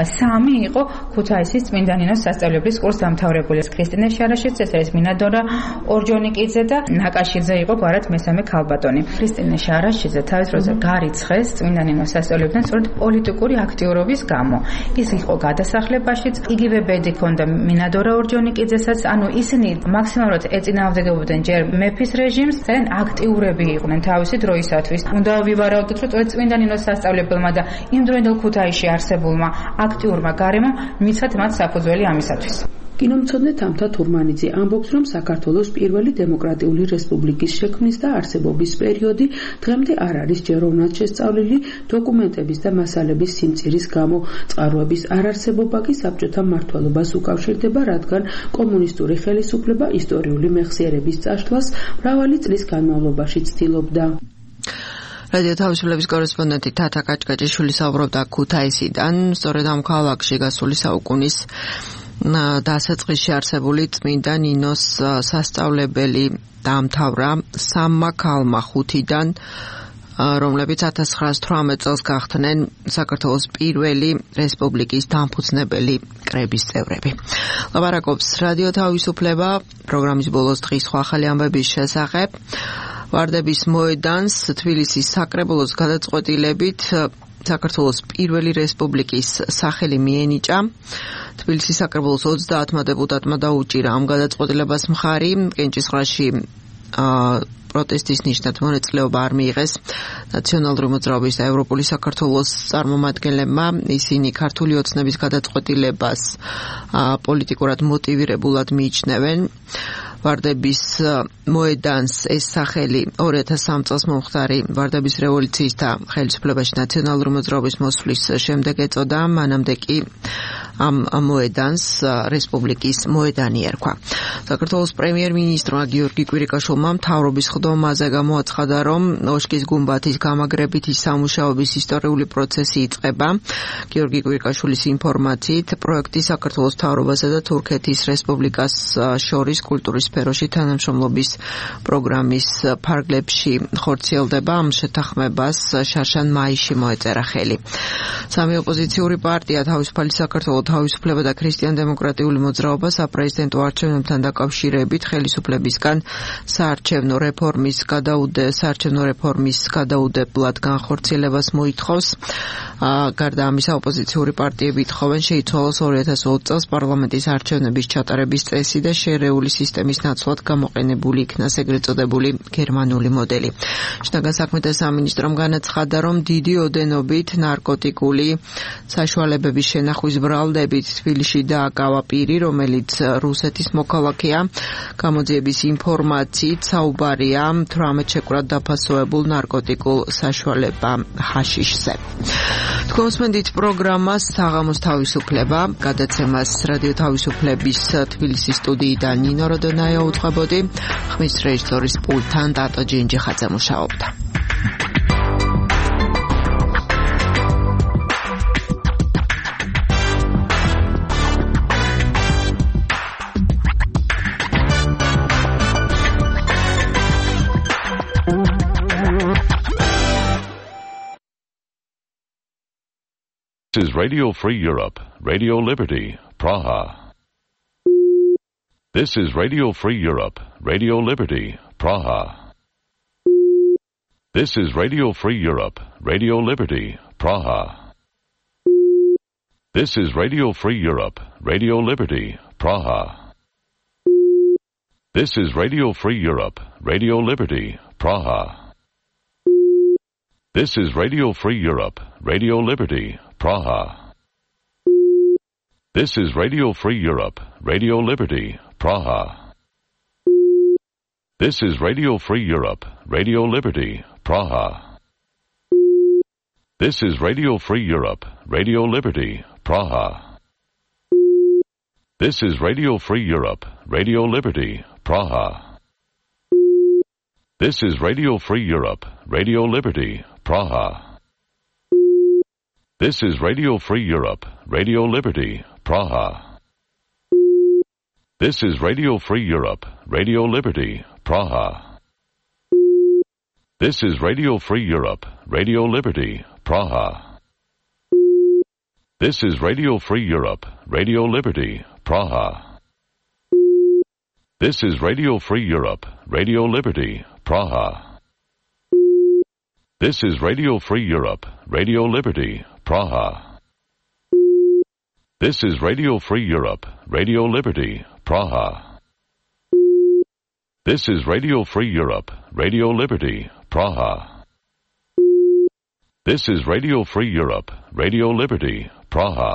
3 იყო ქუთაისის წმინდა ნინოს სასწავლებლის კურსდამთავრებული. ქრისტინე შარაშიძე, ეს არის მინადორა ორჯონიკიძე და ნაკაშიძე იყო გვარად მესამე ქალბატონი. ქრისტინე შარაშიძე თავის დროზე გარიცხეს წმინდა ნინოს სასწავლებიდან სწორედ პოლიტიკური აქტიურობის გამო. ის იყო გადასახლებაშიც, იგივე ბედი ჰქონდა მინადორა ორჯონიკიძესაც, ანუ ისინი მაქსიმალურად ეწინააღმდეგებოდნენ ჯერ მეფის რეჟიმს, ძალიან აქტიურები იყვნენ თავისი დროისათვის. უნდა ვივარაუდოთ, რომ სწორედ წმინდა ნინოს სასწავლებელმა და იმ დროინდელ ქუთაისში არსებულმა აქტიურმა გარემომ მიცათ მათ საფუძველი ამისათვის. კინომცოდნე თამთა თურმანიძე ამბობს, რომ საქართველოს პირველი დემოკრატიული რესპუბლიკის შექმნის და არსებობის პერიოდი დღემდე არ არის ჯეროვნად შესწავლილი დოკუმენტების და მასალების სიმწირის გამო. წყაროების არარსებობა კი საბჭოთა მმართველობას უკავშირდება, რადგან კომუნისტური ხელისუფლება ისტორიული მეხსიერების წაშლას მრავალი წლის განმავლობაში ცდილობდა. რადიო თავისუფლების კორესპონდენტი თათა კაჭკაჭიშვილი საუბრობდა ქუთაისიდან, სწორედ ამ ქალაქში გასული საუკუნის დასაწყისში არსებული წმინდა ნინოს სასწავლებელი დაამთავრა 3 ქალმა 5-დან, რომლებიც 1918 წელს გახდნენ საქართველოს პირველი რესპუბლიკის დამფუძნებელი კრების წევრები. ლაპარაკობს რადიო თავისუფლება, პროგრამის ბოლოს დღის სხვა ახალი ამბების შესახებ. ვარდების მოედანს თბილისის საკრებულოს გადაწყვეტილებით საქართველოს პირველი რესპუბლიკის სახელი მიენიჭა. თბილისის საკრებულოს 30 დეპუტატმა დაუჭირა ამ გადაწყვეტილებას მხარი. კენჭისყრაში პროტესტის ნიშნად მონაწილეობა არ მიიღეს ნაციონალური მოძრაობის და ევროპული საქართველოს წარმომადგენლებმა. ისინი ქართული ოცნების გადაწყვეტილებას პოლიტიკურად მოტივირებულად მიიჩნევენ. ვარდების მოედანს ეს სახელი 2003 წელს მომხდარი ვარდების რევოლუციის და ხელისუფლებაში ნაციონალური მოძრაობის მოსვლის შემდეგ ეწოდა. მანამდე კი ამ მოედანს რესპუბლიკის მოედანი ერქვა. საქართველოს პრემიერ-მინისტრმა გიორგი კვირიკაშვილმა მთავრობის ხდომაზე გამოაცხადა, რომ ოშკის გუმბათის გამაგრებითი სამუშაოების ისტორიული პროცესი იწყება. გიორგი კვირიკაშვილის ინფორმაციით, პროექტი საქართველოს მთავრობასა და თურქეთის რესპუბლიკას შორის კულტურის სფეროში თანამშრომლობის პროგრამის ფარგლებში ხორციელდება. ამ შეთანხმებას შარშან მაისში მოეწერა ხელი. სამი ოპოზიციური პარტია თავისუფალი საქართველო, თავისუფლება და ქრისტიან-დემოკრატიული მოძრაობა საპრეზიდენტო არჩევნებთან დაკავშირებით ხელისუფლებისგან საარჩევნო რეფორმის გადაუდებლად განხორციელებას მოითხოვს. გარდა ამისა, ოპოზიციური პარტიები ითხოვენ შეიცვალოს 2020 წელს პარლამენტის არჩევნების ჩატარების წესი და შერეული სისტემის ნაცვლად გამოყენებული იქნას ეგრეთ წოდებული გერმანული მოდელი. შინაგან საქმეთა სამინისტრომ განაცხადა, რომ დიდი ოდენობით ნარკოტიკული საშუალებების შენახვის ბრალდება წლებით თბილისში დააკავა პირი, რომელიც რუსეთის მოქალაქეა. გამოძიების ინფორმაციით საუბარია 18 შეკვრად დაფასოებულ ნარკოტიკულ საშუალება ჰაშიშზე. თქვენსმენდით პროგრამას საღამოს თავისუფლება, გადაცემას რადიო თავისუფლების თბილისის სტუდიიდან ნინო როდონაია უძღვებოდი, ხმის რეჟისორის პულტთან ტატო ჯინჯიხაძე მუშაობდა. This is Radio Free Europe, Radio Liberty, Praha. This is Radio Free Europe, Radio Liberty, Praha. This is Radio Free Europe, Radio Liberty, Praha. This is Radio Free Europe, Radio Liberty, Praha. This is Radio Free Europe, Radio Liberty, Praha. This is Radio Free Europe, Radio Liberty, Praha. This is Radio Free Europe, Radio Liberty, Praha. This is Radio Free Europe, Radio Liberty, Praha. This is Radio Free Europe, Radio Liberty, Praha. This is Radio Free Europe, Radio Liberty, Praha. This is Radio Free Europe, Radio Liberty, Praha. This is Radio Free Europe, Radio Liberty, Praha. This is Radio Free Europe, Radio Liberty, Praha. This is Radio Free Europe, Radio Liberty, Praha. This is Radio Free Europe, Radio Liberty, Praha. This is Radio Free Europe, Radio Liberty, Praha. This is Radio Free Europe, Radio Liberty, Praha. This is Radio Free Europe, Radio Liberty, Praha. This is Radio Free Europe, Radio Liberty, Praha. This is Radio Free Europe, Radio Liberty, Praha.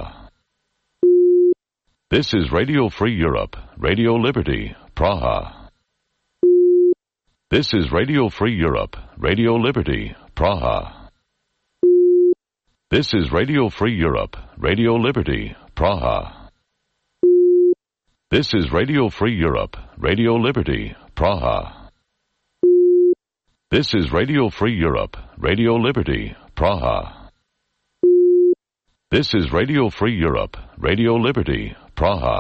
This is Radio Free Europe, Radio Liberty, Praha. This is Radio Free Europe, Radio Liberty, Praha. This is Radio Free Europe, Radio Liberty, Praha. This is Radio Free Europe, Radio Liberty, Praha. This is Radio Free Europe, Radio Liberty, Praha. This is Radio Free Europe, Radio Liberty, Praha.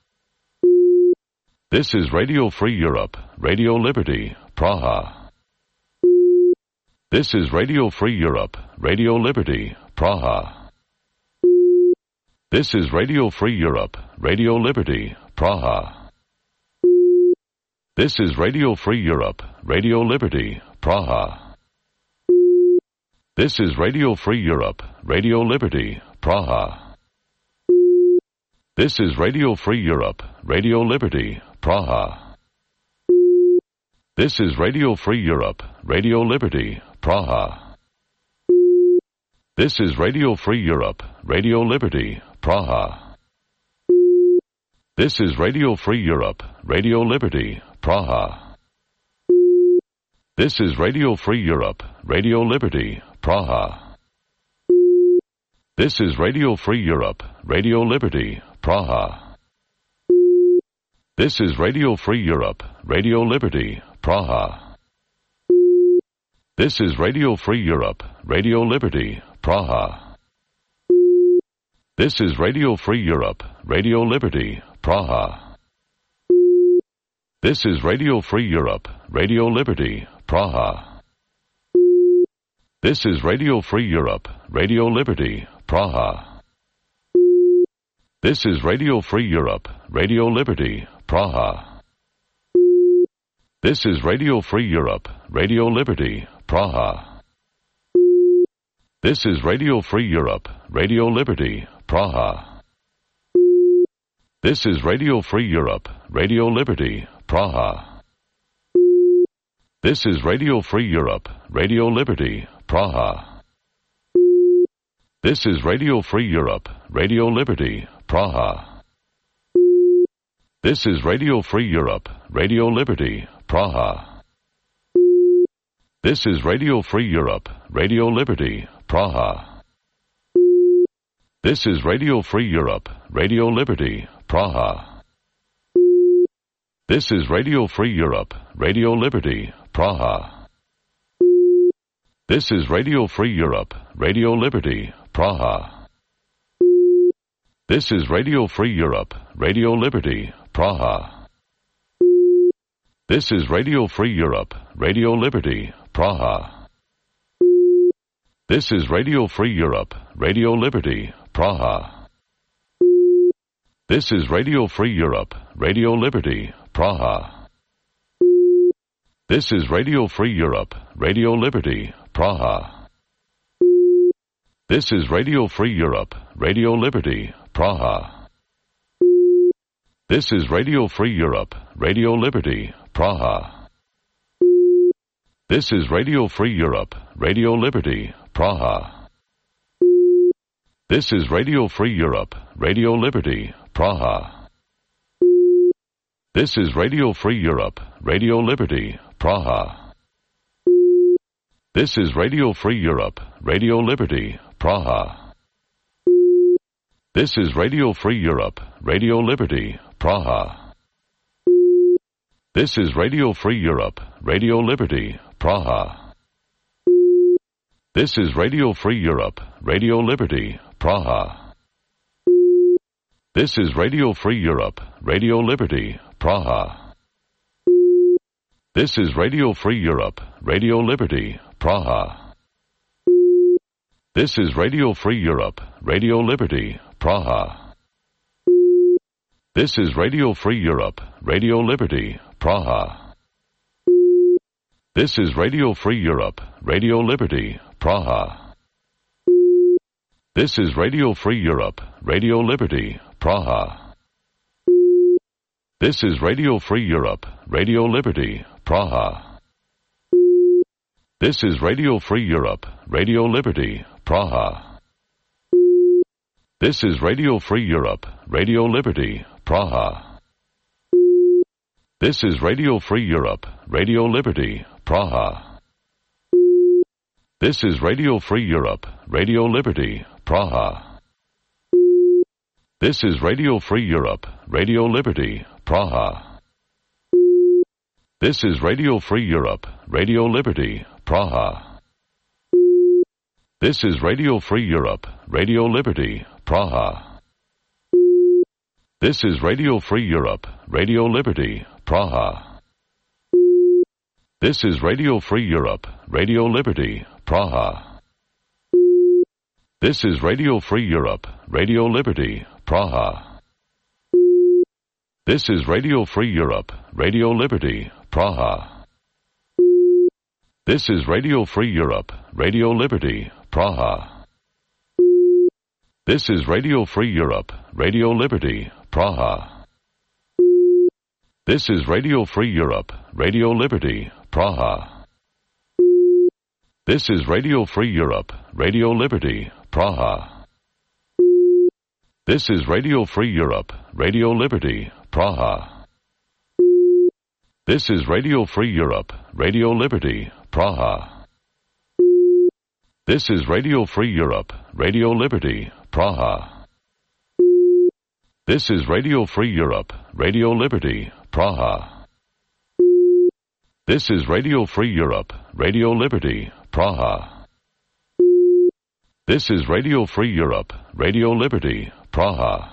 This is Radio Free Europe, Radio Liberty, Praha. This is Radio Free Europe, Radio Liberty, Praha. This is Radio Free Europe, Radio Liberty, Praha. This is Radio Free Europe, Radio Liberty, Praha. This is Radio Free Europe, Radio Liberty, Praha. This is Radio Free Europe, Radio Liberty, Praha. This is Radio Free Europe, Radio Liberty, Praha. This is Radio Free Europe, Radio Liberty, Praha. This is Radio Free Europe, Radio Liberty, Praha. This is Radio Free Europe, Radio Liberty, Praha. This is Radio Free Europe, Radio Liberty, Praha. This is Radio Free Europe, Radio Liberty, Praha. This is Radio Free Europe, Radio Liberty, Praha. This is Radio Free Europe, Radio Liberty, Praha. This is Radio Free Europe, Radio Liberty, Praha. This is Radio Free Europe, Radio Liberty, Praha. This is Radio Free Europe, Radio Liberty, Praha. This is Radio Free Europe, Radio Liberty, Praha. This is Radio Free Europe, Radio Liberty, Praha. This is Radio Free Europe, Radio Liberty, Praha. This is Radio Free Europe, Radio Liberty, Praha. This is Radio Free Europe, Radio Liberty, Praha. This is Radio Free Europe, Radio Liberty, Praha. This is Radio Free Europe, Radio Liberty, Praha. This is Radio Free Europe, Radio Liberty, Praha. This is Radio Free Europe, Radio Liberty, Praha. This is Radio Free Europe, Radio Liberty, Praha. This is Radio Free Europe, Radio Liberty, Praha. This is Radio Free Europe, Radio Liberty, Praha. This is Radio Free Europe, Radio Liberty, Praha. This is Radio Free Europe, Radio Liberty, Praha. This is Radio Free Europe, Radio Liberty, Praha. This is Radio Free Europe, Radio Liberty, Praha. This is Radio Free Europe, Radio Liberty, Praha. This is Radio Free Europe, Radio Liberty, Praha. This is Radio Free Europe, Radio Liberty, Praha. This is Radio Free Europe, Radio Liberty, Praha. This is Radio Free Europe, Radio Liberty, Praha. This is Radio Free Europe, Radio Liberty, Praha. This is Radio Free Europe, Radio Liberty, Praha. This is Radio Free Europe, Radio Liberty, Praha. This is Radio Free Europe, Radio Liberty, Praha. This is Radio Free Europe, Radio Liberty, Praha. This is Radio Free Europe, Radio Liberty, Praha. This is Radio Free Europe, Radio Liberty, Praha. This is Radio Free Europe, Radio Liberty, Praha. This is Radio Free Europe, Radio Liberty, Praha. This is Radio Free Europe, Radio Liberty, Praha. This is Radio Free Europe, Radio Liberty, Praha. This is Radio Free Europe, Radio Liberty, Praha. This is Radio Free Europe, Radio Liberty, Praha. This is Radio Free Europe, Radio Liberty, Praha. This is Radio Free Europe, Radio Liberty, Praha. This is Radio Free Europe, Radio Liberty, Praha. This is Radio Free Europe, Radio Liberty, Praha. This is Radio Free Europe, Radio Liberty, Praha. This is Radio Free Europe, Radio Liberty, Praha. This is Radio Free Europe, Radio Liberty, Praha. This is Radio Free Europe, Radio Liberty, Praha. This is Radio Free Europe, Radio Liberty, Praha. This is Radio Free Europe, Radio Liberty, Praha. This is Radio Free Europe, Radio Liberty, Praha. This is Radio Free Europe, Radio Liberty, Praha. This is Radio Free Europe, Radio Liberty, Praha. This is Radio Free Europe, Radio Liberty, Praha. This is Radio Free Europe, Radio Liberty, Praha. This is Radio Free Europe, Radio Liberty, Praha. This is Radio Free Europe, Radio Liberty, Praha. This is Radio Free Europe, Radio Liberty, Praha.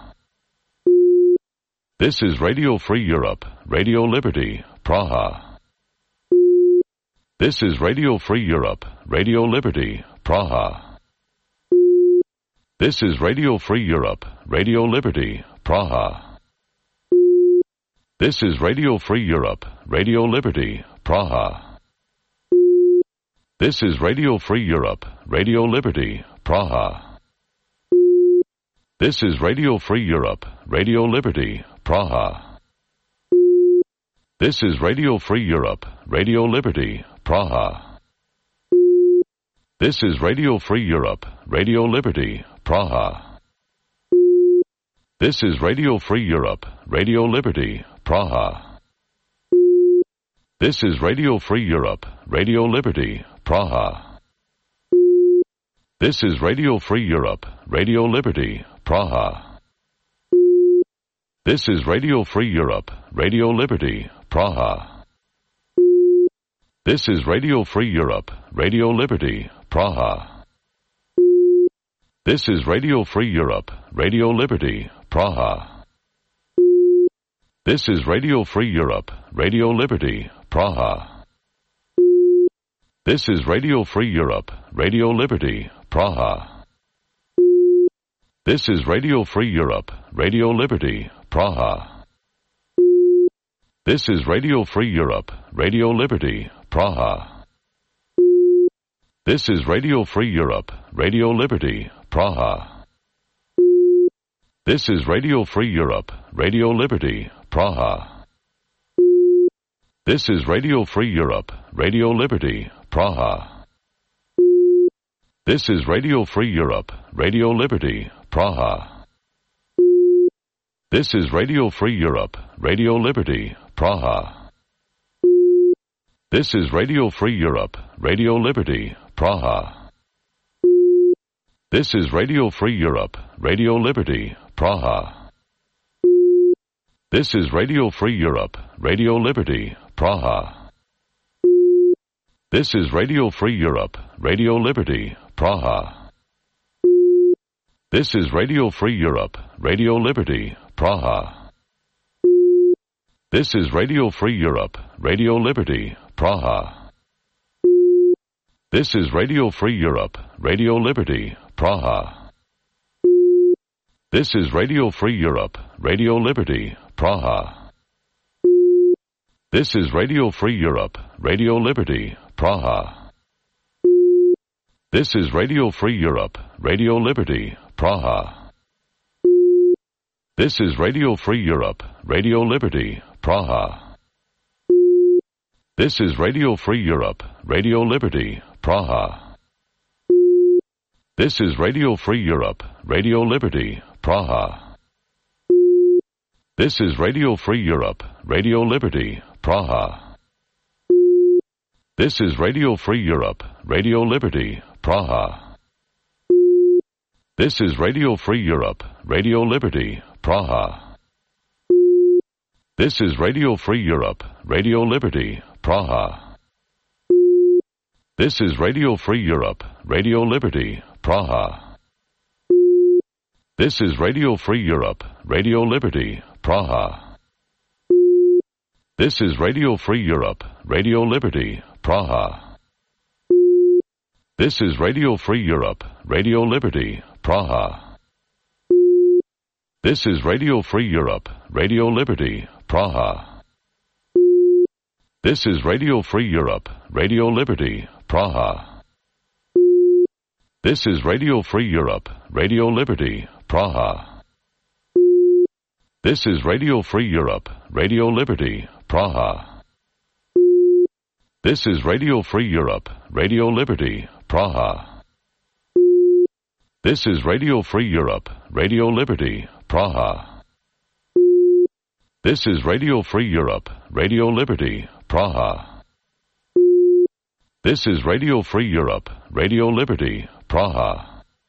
This is Radio Free Europe, Radio Liberty, Praha. This is Radio Free Europe, Radio Liberty, Praha. This is Radio Free Europe, Radio Liberty, Praha. This is Radio Free Europe, Radio Liberty, Praha. This is Radio Free Europe, Radio Liberty, Praha. This is Radio Free Europe, Radio Liberty, Praha. This is Radio Free Europe, Radio Liberty, Praha. This is Radio Free Europe, Radio Liberty, Praha. This is Radio Free Europe, Radio Liberty, Praha. This is Radio Free Europe, Radio Liberty, Praha. This is Radio Free Europe, Radio Liberty, Praha. This is Radio Free Europe, Radio Liberty, Praha. This is Radio Free Europe, Radio Liberty, Praha. This is Radio Free Europe, Radio Liberty, Praha. This is Radio Free Europe, Radio Liberty, Praha. This is Radio Free Europe, Radio Liberty, Praha. This is Radio Free Europe, Radio Liberty, Praha. This is Radio Free Europe, Radio Liberty, Praha. This is Radio Free Europe, Radio Liberty, Praha. This is Radio Free Europe, Radio Liberty, Praha. This is Radio Free Europe, Radio Liberty, Praha. This is Radio Free Europe, Radio Liberty, Praha. This is Radio Free Europe, Radio Liberty, Praha. This is Radio Free Europe, Radio Liberty, Praha. This is Radio Free Europe, Radio Liberty, Praha. This is Radio Free Europe, Radio Liberty, Praha. This is Radio Free Europe, Radio Liberty, Praha. This is Radio Free Europe, Radio Liberty, Praha. This is Radio Free Europe, Radio Liberty, Praha. This is Radio Free Europe, Radio Liberty, Praha. This is Radio Free Europe, Radio Liberty, Praha. This is Radio Free Europe, Radio Liberty, Praha. This is Radio Free Europe, Radio Liberty, Praha. This is Radio Free Europe, Radio Liberty, Praha. This is Radio Free Europe, Radio Liberty, Praha. This is Radio Free Europe, Radio Liberty, Praha. This is Radio Free Europe, Radio Liberty, Praha. This is Radio Free Europe, Radio Liberty, Praha. This is Radio Free Europe, Radio Liberty, Praha. This is Radio Free Europe, Radio Liberty, Praha. This is Radio Free Europe, Radio Liberty, Praha. This is Radio Free Europe, Radio Liberty, Praha. This is Radio Free Europe, Radio Liberty, Praha. This is Radio Free Europe, Radio Liberty, Praha. This is Radio Free Europe, Radio Liberty, Praha. This is Radio Free Europe, Radio Liberty, Praha. This is Radio Free Europe, Radio Liberty, Praha. This is Radio Free Europe, Radio Liberty, Praha. This is Radio Free Europe, Radio Liberty, Praha. This is Radio Free Europe, Radio Liberty, Praha. This is Radio Free Europe, Radio Liberty, Praha. This is Radio Free Europe, Radio Liberty, Praha.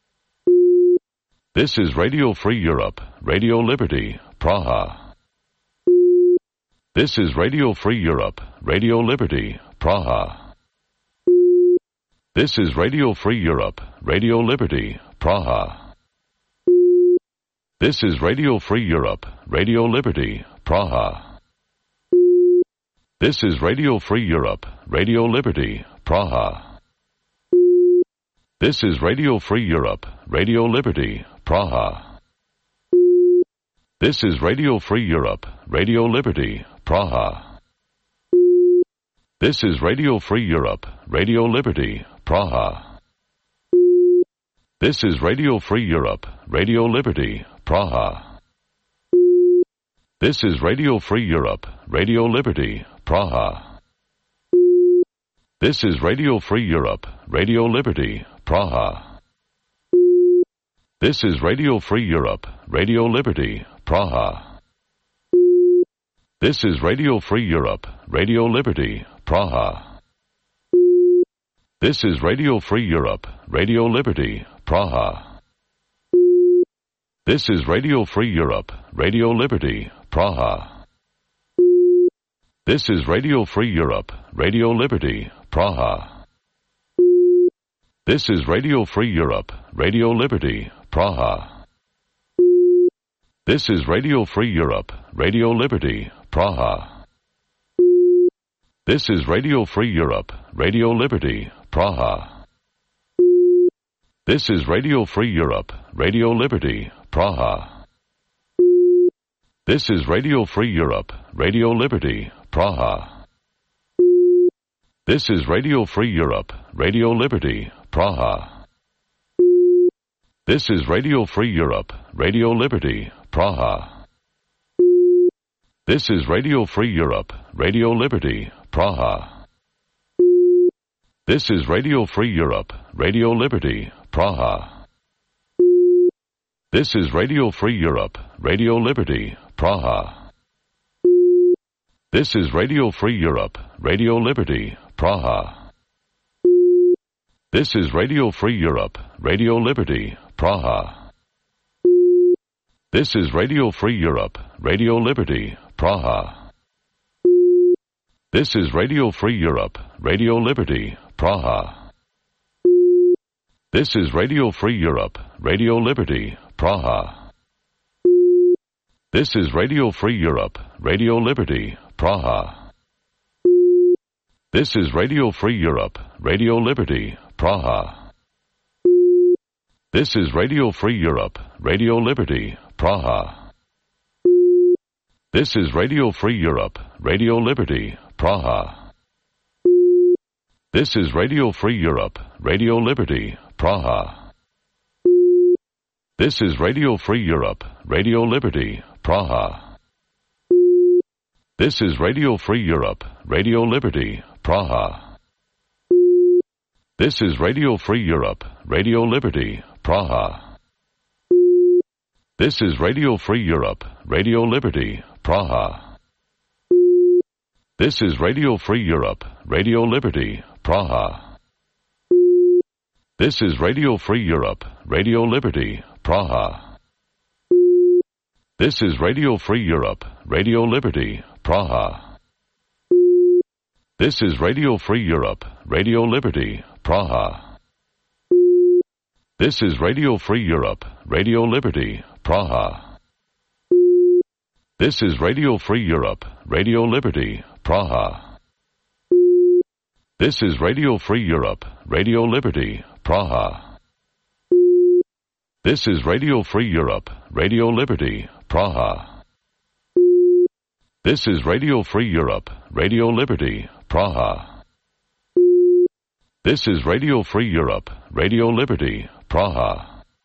This is Radio Free Europe, Radio Liberty, Praha. This is Radio Free Europe, Radio Liberty, Praha. This is Radio Free Europe, Radio Liberty, Praha. This is Radio Free Europe, Radio Liberty, Praha. This is Radio Free Europe, Radio Liberty, Praha. This is Radio Free Europe, Radio Liberty, Praha. This is Radio Free Europe, Radio Liberty, Praha. This is Radio Free Europe, Radio Liberty, Praha. This is Radio Free Europe, Radio Liberty, Praha. This is Radio Free Europe, Radio Liberty, Praha. This is Radio Free Europe, Radio Liberty, Praha. This is Radio Free Europe, Radio Liberty, Praha. This is Radio Free Europe, Radio Liberty, Praha. This is Radio Free Europe, Radio Liberty, Praha. This is Radio Free Europe, Radio Liberty, Praha. This is Radio Free Europe, Radio Liberty, Praha. This is Radio Free Europe, Radio Liberty, Praha. This is Radio Free Europe, Radio Liberty, Praha. This is Radio Free Europe, Radio Liberty, Praha. This is Radio Free Europe, Radio Liberty, Praha. This is Radio Free Europe, Radio Liberty, Praha. This is Radio Free Europe, Radio Liberty, Praha. This is Radio Free Europe, Radio Liberty, Praha. This is Radio Free Europe, Radio Liberty, Praha. This is Radio Free Europe, Radio Liberty, Praha. This is Radio Free Europe, Radio Liberty, Praha. This is Radio Free Europe, Radio Liberty, Praha. This is Radio Free Europe, Radio Liberty, Praha. This is Radio Free Europe, Radio Liberty, Praha. This is Radio Free Europe, Radio Liberty, Praha. This is Radio Free Europe, Radio Liberty, Praha. This is Radio Free Europe, Radio Liberty, Praha. This is Radio Free Europe, Radio Liberty, Praha. This is Radio Free Europe, Radio Liberty, Praha. This is Radio Free Europe, Radio Liberty, Praha. This is Radio Free Europe, Radio Liberty, Praha. This is Radio Free Europe, Radio Liberty, Praha. This is Radio Free Europe, Radio Liberty, Praha. This is Radio Free Europe, Radio Liberty, Praha. This is Radio Free Europe, Radio Liberty, Praha. This is Radio Free Europe, Radio Liberty, Praha. This is Radio Free Europe, Radio Liberty, Praha. This is Radio Free Europe, Radio Liberty, Praha. This is Radio Free Europe, Radio Liberty, Praha. This is Radio Free Europe, Radio Liberty, Praha. This is Radio Free Europe, Radio Liberty, Praha. This is Radio Free Europe, Radio Liberty, Praha. This is Radio Free Europe, Radio Liberty, Praha. This is Radio Free Europe, Radio Liberty, Praha. This is Radio Free Europe, Radio Liberty, Praha.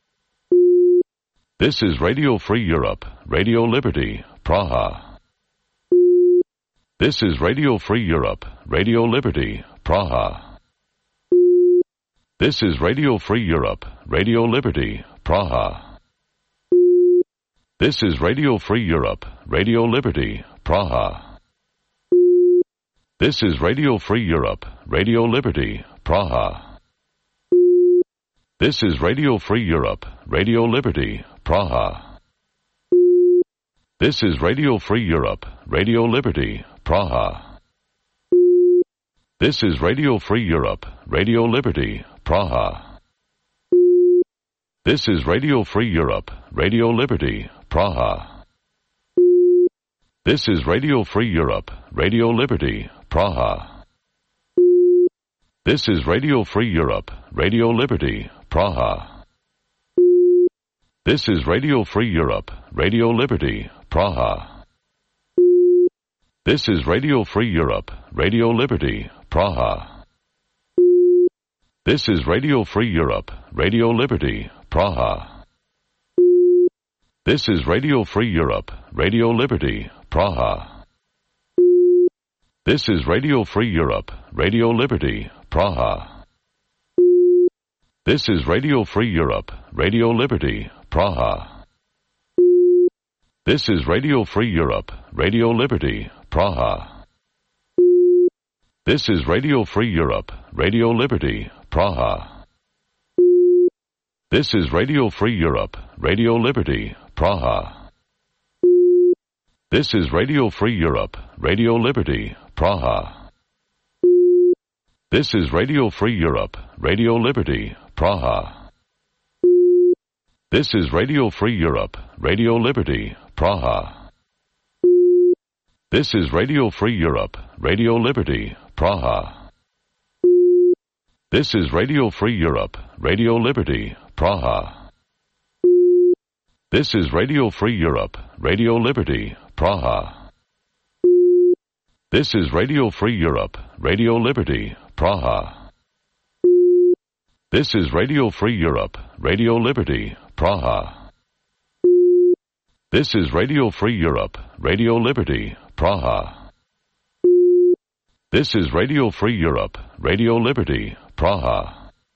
This is Radio Free Europe, Radio Liberty, Praha. This is Radio Free Europe, Radio Liberty, Praha. This is Radio Free Europe, Radio Liberty, Praha. This is Radio Free Europe, Radio Liberty, Praha. This is Radio Free Europe, Radio Liberty, Praha. This is Radio Free Europe, Radio Liberty, Praha. This is Radio Free Europe, Radio Liberty, Praha. This is Radio Free Europe, Radio Liberty, Praha. This is Radio Free Europe, Radio Liberty, Praha. This is Radio Free Europe, Radio Liberty, Praha. This is Radio Free Europe, Radio Liberty, Praha. This is Radio Free Europe, Radio Liberty, Praha. This is Radio Free Europe, Radio Liberty, Praha. This is Radio Free Europe, Radio Liberty, Praha. This is Radio Free Europe, Radio Liberty, Praha. This is Radio Free Europe, Radio Liberty, Praha. This is Radio Free Europe, Radio Liberty, Praha. This is Radio Free Europe, Radio Liberty, Praha. This is Radio Free Europe, Radio Liberty, Praha. This is Radio Free Europe, Radio Liberty, Praha. This is Radio Free Europe, Radio Liberty, Praha. This is Radio Free Europe, Radio Liberty, Praha. This is Radio Free Europe, Radio Liberty, Praha. This is Radio Free Europe, Radio Liberty, Praha. This is Radio Free Europe, Radio Liberty, Praha. This is Radio Free Europe, Radio Liberty, Praha. This is Radio Free Europe, Radio Liberty, Praha. This is Radio Free Europe, Radio Liberty, Praha. This is Radio Free Europe, Radio Liberty, Praha. This is Radio Free Europe, Radio Liberty, Praha.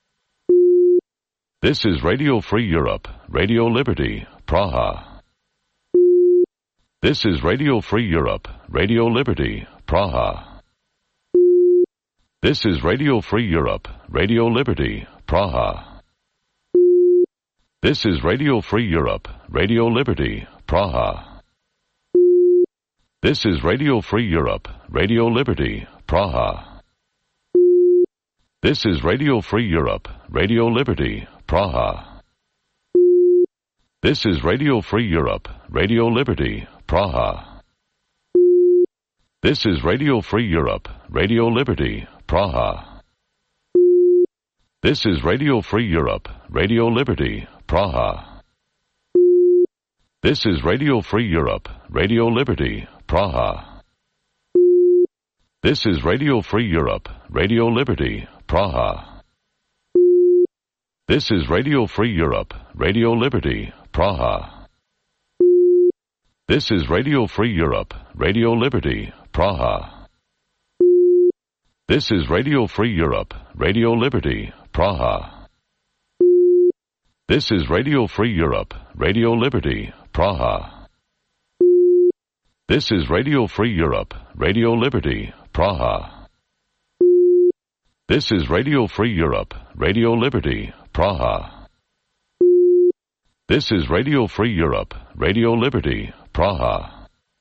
This is Radio Free Europe, Radio Liberty, Praha. This is Radio Free Europe, Radio Liberty, Praha. This is Radio Free Europe, Radio Liberty, Praha. This is Radio Free Europe, Radio Liberty, Praha. This is Radio Free Europe, Radio Liberty, Praha. This is Radio Free Europe, Radio Liberty, Praha. This is Radio Free Europe, Radio Liberty, Praha. This is Radio Free Europe, Radio Liberty, Praha. This is Radio Free Europe, Radio Liberty, Praha. This is Radio Free Europe, Radio Liberty, Praha. This is Radio Free Europe, Radio Liberty, Praha. This is Radio Free Europe, Radio Liberty, Praha. This is Radio Free Europe, Radio Liberty, Praha. This is Radio Free Europe, Radio Liberty, Praha. This is Radio Free Europe, Radio Liberty, Praha. This is Radio Free Europe, Radio Liberty, Praha. This is Radio Free Europe, Radio Liberty, Praha. This is Radio Free Europe, Radio Liberty, Praha.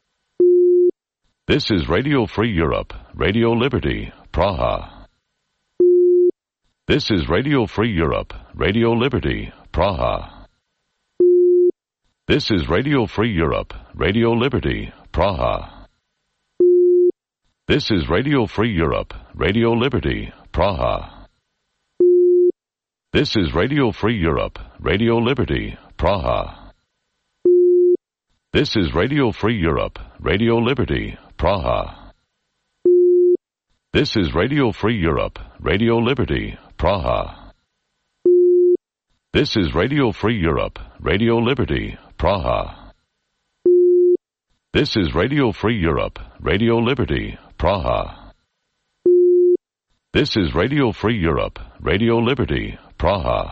This is Radio Free Europe, Radio Liberty, Praha. This is Radio Free Europe, Radio Liberty, Praha. This is Radio Free Europe, Radio Liberty, Praha. This is Radio Free Europe, Radio Liberty, Praha. This is Radio Free Europe, Radio Liberty, Praha. This is Radio Free Europe, Radio Liberty, Praha. This is Radio Free Europe, Radio Liberty, Praha. This is Radio Free Europe, Radio Liberty, Praha. This is Radio Free Europe, Radio Liberty, Praha. This is Radio Free Europe, Radio Liberty, Praha.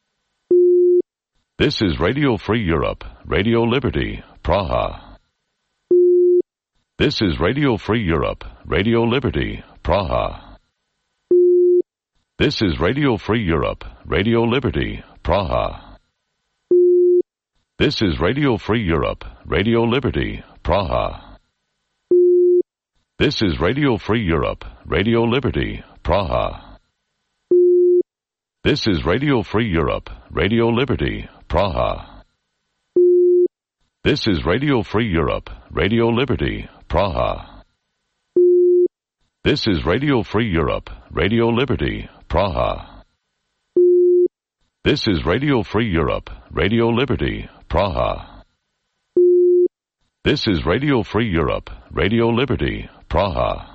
This is Radio Free Europe, Radio Liberty, Praha. This is Radio Free Europe, Radio Liberty, Praha. This is Radio Free Europe, Radio Liberty, Praha. This is Radio Free Europe, Radio Liberty, Praha. This is Radio Free Europe, Radio Liberty, Praha. This is Radio Free Europe, Radio Liberty, Praha. This is Radio Free Europe, Radio Liberty, Praha. This is Radio Free Europe, Radio Liberty, Praha. This is Radio Free Europe, Radio Liberty, Praha. This is Radio Free Europe, Radio Liberty, Praha.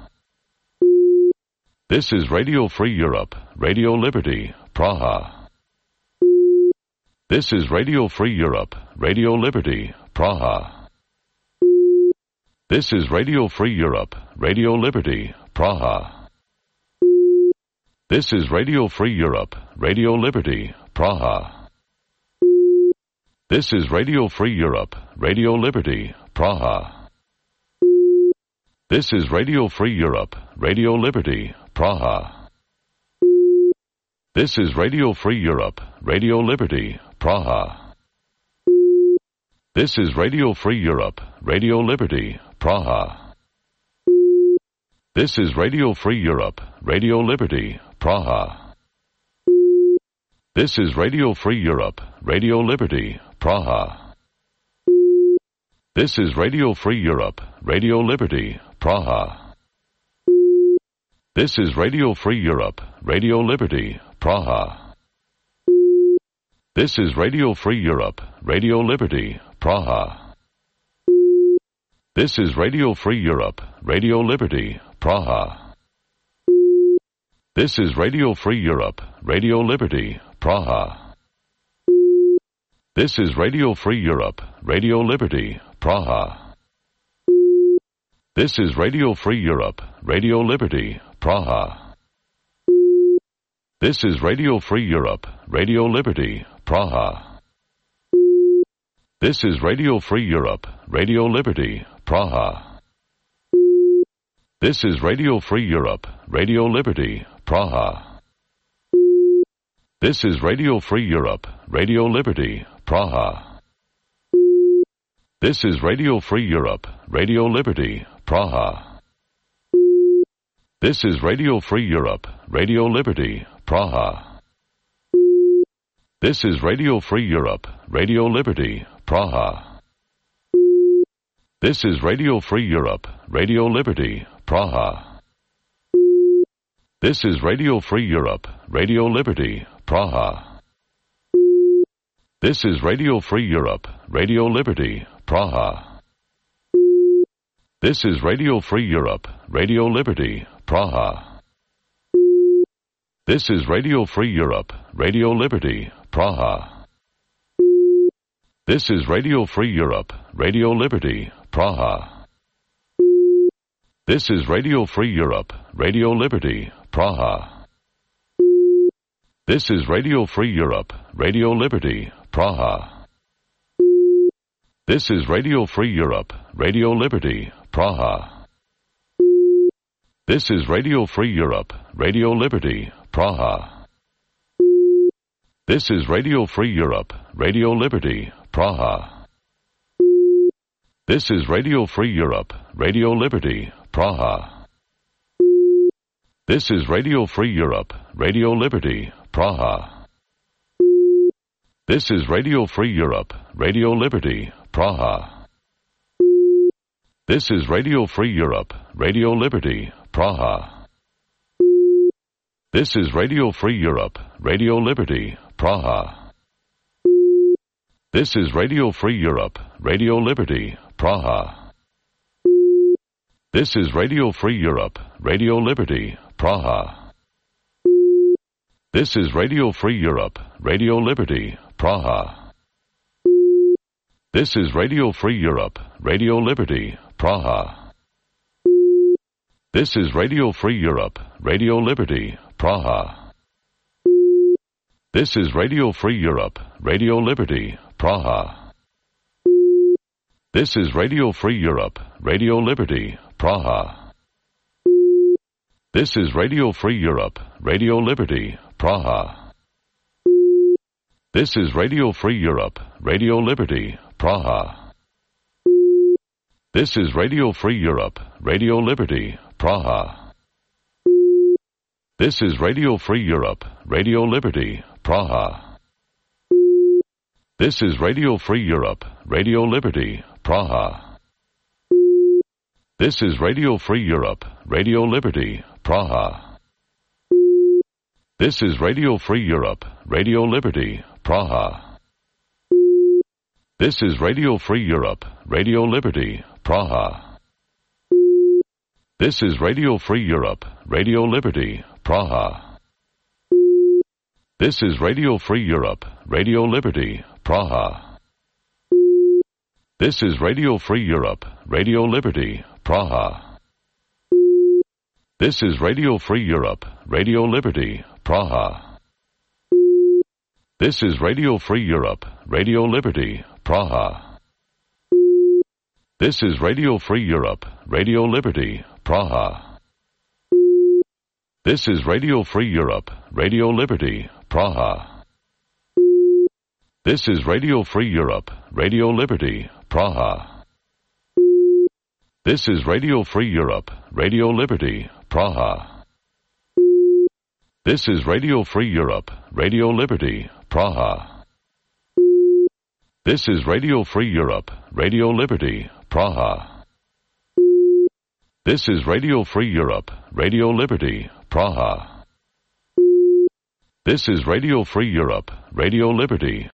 This is Radio Free Europe, Radio Liberty, Praha. This is Radio Free Europe, Radio Liberty, Praha. This is Radio Free Europe, Radio Liberty, Praha. This is Radio Free Europe, Radio Liberty, Praha. This is Radio Free Europe, Radio Liberty, Praha. This is Radio Free Europe, Radio Liberty, Praha. This is Radio Free Europe, Radio Liberty, Praha. This is Radio Free Europe, Radio Liberty, Praha. This is Radio Free Europe, Radio Liberty, Praha. This is Radio Free Europe, Radio Liberty, Praha. This is Radio Free Europe, Radio Liberty, Praha. This is Radio Free Europe, Radio Liberty, Praha. This is Radio Free Europe, Radio Liberty, Praha. This is Radio Free Europe, Radio Liberty, Praha. This is Radio Free Europe, Radio Liberty, Praha. This is Radio Free Europe, Radio Liberty, Praha. This is Radio Free Europe, Radio Liberty, Praha. This is Radio Free Europe, Radio Liberty, Praha. This is Radio Free Europe, Radio Liberty, Praha. This is Radio Free Europe, Radio Liberty, Praha. This is Radio Free Europe, Radio Liberty, Praha. This is Radio Free Europe, Radio Liberty, Praha. This is Radio Free Europe, Radio Liberty, Praha. This is Radio Free Europe, Radio Liberty, Praha. This is Radio Free Europe, Radio Liberty, Praha. This is Radio Free Europe, Radio Liberty, Praha. This is Radio Free Europe, Radio Liberty, Praha. This is Radio Free Europe, Radio Liberty, Praha. This is Radio Free Europe, Radio Liberty, Praha. This is Radio Free Europe, Radio Liberty, Praha. This is Radio Free Europe, Radio Liberty, Praha. This is Radio Free Europe, Radio Liberty, Praha. This is Radio Free Europe, Radio Liberty, Praha. This is Radio Free Europe, Radio Liberty, Praha. This is Radio Free Europe, Radio Liberty, Praha. This is Radio Free Europe, Radio Liberty, Praha. This is Radio Free Europe, Radio Liberty, Praha. This is Radio Free Europe, Radio Liberty, Praha. This is Radio Free Europe, Radio Liberty, Praha. This is Radio Free Europe, Radio Liberty, Praha. This is Radio Free Europe, Radio Liberty, Praha. This is Radio Free Europe, Radio Liberty, Praha. This is Radio Free Europe, Radio Liberty, Praha. This is Radio Free Europe, Radio Liberty, Praha. This is Radio Free Europe, Radio Liberty, Praha. This is Radio Free Europe, Radio Liberty, Praha. This is Radio Free Europe, Radio Liberty, Praha. This is Radio Free Europe, Radio Liberty, Praha. This is Radio Free Europe, Radio Liberty, Praha. This is Radio Free Europe, Radio Liberty, Praha. This is Radio Free Europe, Radio Liberty, Praha. This is Radio Free Europe, Radio Liberty, Praha. This is Radio Free Europe, Radio Liberty, Praha. This is Radio Free Europe, Radio Liberty, Praha. This is Radio Free Europe, Radio Liberty, Praha. This is Radio Free Europe, Radio Liberty, Praha. This is Radio Free Europe, Radio Liberty, Praha. This is Radio Free Europe, Radio Liberty, Praha. This is Radio Free Europe, Radio Liberty, Praha. This is Radio Free Europe, Radio Liberty, Praha. This is Radio Free Europe, Radio Liberty, Praha. This is Radio Free Europe, Radio Liberty, Praha. This is Radio Free Europe, Radio Liberty, Praha. This is Radio Free Europe, Radio Liberty, Praha. This is Radio Free Europe, Radio Liberty, Praha. This is Radio Free Europe, Radio Liberty, Praha. This is Radio Free Europe, Radio Liberty, Praha. This is Radio Free Europe, Radio Liberty,